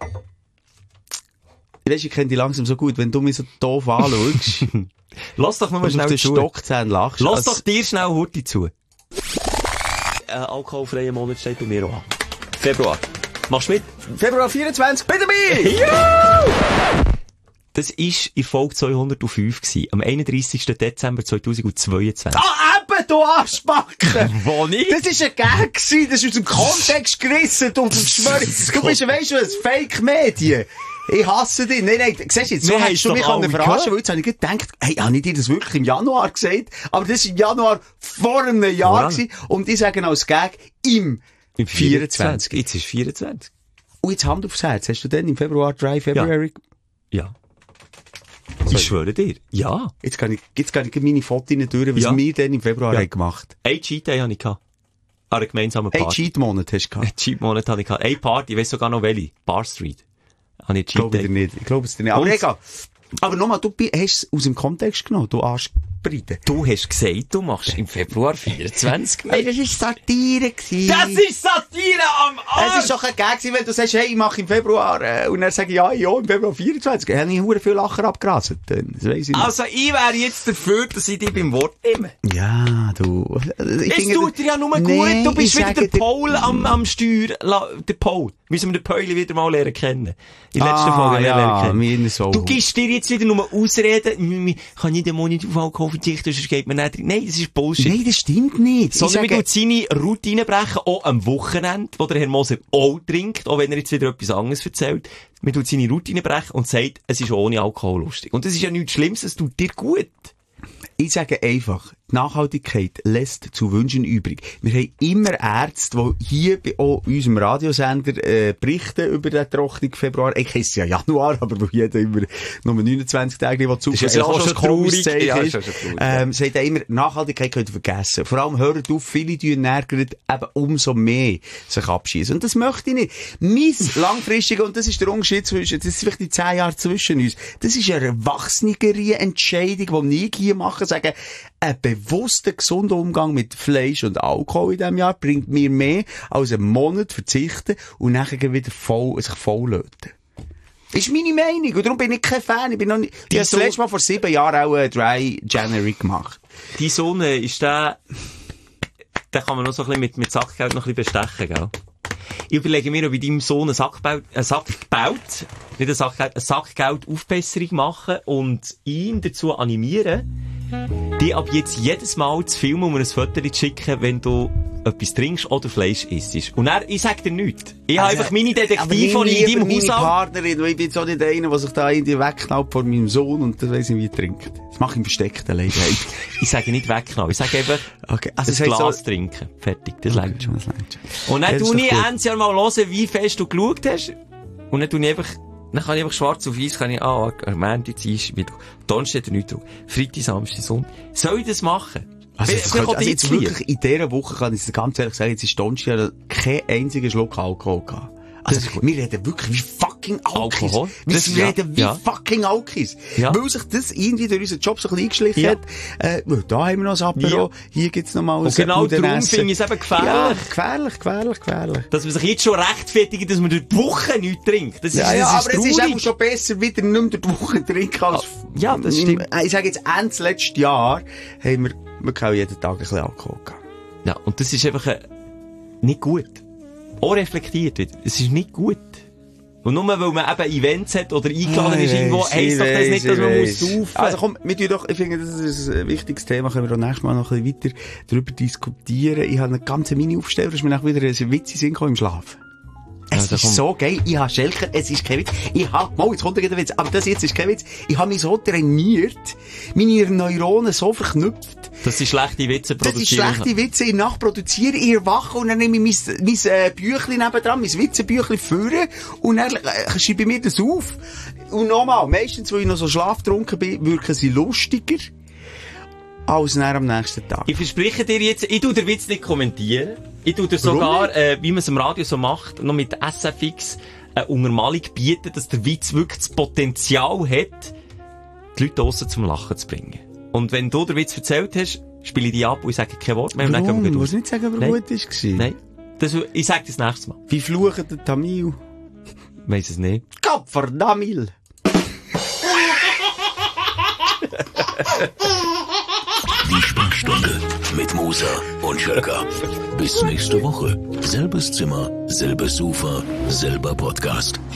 Weißt, ich kenne dich langsam so gut, wenn du mich so doof anschaust. Lass doch mal schnell zu. Stockzähne lachst. Lass doch dir schnell Hurti zu. Ein alkoholfreier Monat steht bei mir auch an. Februar. Machst du mit? Februar vierundzwanzig, bitte dabei! Ja! Das war in Folge zweihundertfünf gewesen, am einunddreissigsten Dezember zweitausendzweiundzwanzig. Ah, eben, du Arschbacken! Wo nicht? Das war ein Gag gewesen, das ist aus dem Kontext gerissen, du Verschwörung. Du bist, weisst du, ein Fake-Medien. Ich hasse dich. Nein, nein, siehst du jetzt, so nee, hast du mich an verarschen, weil jetzt habe ich gedacht, hey, habe ich dir das wirklich im Januar gesagt? Aber das war im Januar vor einem Jahr gewesen. Und ich sage als Gag, im, Im vierundzwanzig. Jetzt ist vierundzwanzig. Und jetzt Hand aufs Herz. Hast du denn im Februar, Dry February? Ja. ja. Ich schwöre dir. Ja. Jetzt kann ich, jetzt kann ich meine Fotos rein durch, was ja. wir denn im Februar ja. haben gemacht. Ein Cheat Day hatte ich gehabt. An einer gemeinsamen Party. Ein Cheat-Monat hast du gehabt. Ein Cheat-Monat hatte ich gehabt. Eine Party, ich weiss sogar noch welche. Bar Street. Habe ich Ich glaube dir nicht. Ich glaube es dir nicht. Aber Und- egal. Aber nochmal, du bi- hast es aus dem Kontext genommen, du Arschbrite. Du hast gesagt, du machst im Februar vierundzwanzig. Hey, das war Satire gewesen. Das ist Satire am Arsch! Es war doch ein Gag gewesen, wenn du sagst, hey, ich mache im Februar, äh, und dann sage ich, ja, ja, im Februar vierundzwanzig. Dann habe ich verdammt viel Lacher abgerasselt. Dann, das weiss ich nicht. Also, ich wäre jetzt dafür, dass ich dich beim Wort nehme. Ja, du. Ich Es finde- tut dir ja nur Nee, gut. Du bist ich wieder sage der dir- Paul am, am Steuer. La, der Paul. Müssen wir den Pauli wieder mal lernen kennen. In der letzten Ah, Folge ja, lernen kennen. meine so. Du gibst dir jetzt wieder nur Ausreden. Ich kann nicht den Monat auf Alkohol verzichten, sonst geht mir nicht drin. Nein, das ist Bullshit. Nein, das stimmt nicht. Sondern ich wir sage, tun seine Routine brechen, auch am Wochenende, wo der Herr Moser auch trinkt, auch wenn er jetzt wieder etwas anderes erzählt. Wir tun seine Routine brechen und sagt, es ist ohne Alkohol lustig. Und das ist ja nichts Schlimmes, es tut dir gut. ich sage einfach, die Nachhaltigkeit lässt zu wünschen übrig. Wir haben immer Ärzte, die hier bei auch unserem Radiosender äh, berichten über den trockenen Februar. Ich heisst ja Januar, aber wo jeder immer nur neunundzwanzig Tage zu Das ist ja auch schon traurig. Ja, ist. ist schon traurig, Ähm, sagt er immer, Nachhaltigkeit könnt ihr vergessen. Vor allem hört auf, viele tun ärgern, eben umso mehr sich abschießen. Und das möchte ich nicht. Mein langfristiger, und das ist der Unterschied zwischen, das ist vielleicht die zehn Jahre zwischen uns, das ist eine erwachsenere Entscheidung, die ich hier mache, sagen, ein bewusster, gesunder Umgang mit Fleisch und Alkohol in diesem Jahr bringt mir mehr als einen Monat verzichten und nachher wieder voll, sich volllöten. Ist meine Meinung. Und darum bin ich kein Fan. Ich bin noch nicht, ich habe das so letzte Mal vor sieben Jahren auch einen Dry January gemacht. Die Sonne ist der, den kann man noch so ein bisschen mit, mit Sackgeld noch ein bisschen bestechen, gell? Ich überlege mir, ob ich deinem Sohn einen Sackgeld, einen Sackgeld, nicht einen Sackgeld, eine Sackgeld-Aufbesserung machen und ihn dazu animieren, die ab jetzt jedes Mal zu filmen, um mir ein Foto zu schicken, wenn du etwas trinkst oder Fleisch isst. Und er, ich sag dir nichts. Ich habe einfach meine Detektive, die in deinem meine Haushalt... Partnerin, weil ich bin jetzt auch nicht einer, der sich da irgendwie wegknallt vor meinem Sohn und das weiss ich, wie er trinkt. Das mache ich im Versteckten, leider. Ich sage nicht weggenommen. Ich sage einfach, Okay, also ein das heisst Glas so- trinken. Fertig. Das Okay, reicht schon. das reicht schon. Und dann Ja, das ist tue doch ich gut. Ende Jahr mal hören, wie fest du geschaut hast. Und dann tue ich einfach, dann kann ich einfach schwarz auf weiß, kann ich, ah, Montag, Dienstag, Mittwoch, Donnerstag der Neutag, Freitag, Samstag, Sonntag. Soll ich das machen? Also, Vielleicht das auch könnte, also jetzt Dienstag. wirklich, in dieser Woche kann ich es ganz ehrlich sagen, jetzt ist Donnerstag kein einziger Schluck Alkohol gehabt. Also, Das ist gut. wir reden wirklich wie fucking Alkis. Alkohol? Wir Das- reden ja, wie ja. fucking Alkis. Ja. Weil sich das irgendwie durch unseren Job so ein bisschen eingeschlichen Ja. hat. Äh, da haben wir noch ein Apero, Ja. hier gibt's noch mal ein Und genau darum Pudenessen. finde ich es eben gefährlich. Ja, gefährlich, gefährlich, gefährlich. Dass man sich jetzt schon rechtfertigt, dass man durch die Woche nichts trinkt. Das ist, Ja, ja, das aber ist es ist traurig. einfach schon besser, wieder nicht mehr durch die Woche trinken als... Ja, das im- stimmt. Ich sage jetzt, Ende letztes Jahr haben wir wirklich auch jeden Tag ein bisschen Alkohol gehabt. Ja, und das ist einfach äh, nicht gut. Auch reflektiert wird. Es ist nicht gut. Und nur weil man eben Events hat oder eingeladen ist irgendwo, heisst doch das nicht, dass man muss saufen. Also komm, wir tun doch, ich finde, das ist ein wichtiges Thema, können wir auch nächstes Mal noch ein bisschen weiter darüber diskutieren. Ich habe eine ganze Mini-Aufsteller, das ist mir nachher wieder ein Witz in den Sinn gekommen im Schlafen. Es Ja, ist komm. so geil. Ich habe Schelker, es ist kein Witz. Ich habe, mal, jetzt kommt der Witz, aber das jetzt ist kein Witz. Ich habe mich so trainiert, meine Neuronen so verknüpft, dass sie schlechte Witze dass ich produzieren. schlechte Witze in der Nacht produziere, ich erwache und dann nehme ich mein, mein äh, Büchlein nebendran, mein Witzebüchlein führen und dann äh, schreibe ich mir das auf. Und nochmal, meistens, weil ich noch so schlaftrunken bin, wirken sie lustiger als dann am nächsten Tag. Ich verspreche dir jetzt, ich tu den Witz nicht kommentieren. Ich tu dir Warum sogar, nicht? äh, wie man es im Radio so macht, noch mit S F X eine Untermalung bieten, dass der Witz wirklich das Potenzial hat, die Leute draussen zum Lachen zu bringen. Und wenn du den Witz erzählt hast, spiele ich die ab und ich sage kein Wort mehr. und dann gehen wir Warum? Du gleich musst raus. nicht sagen, ob er Nein. gut war. Nein. Das, ich sage das nächstes Mal. Wie flucht der Tamil? Ich weiss es nicht. Gottverdammt! Die Sprechstunde mit Musa und Schelka. Bis nächste Woche. Selbes Zimmer, selbes Sofa, selber Podcast.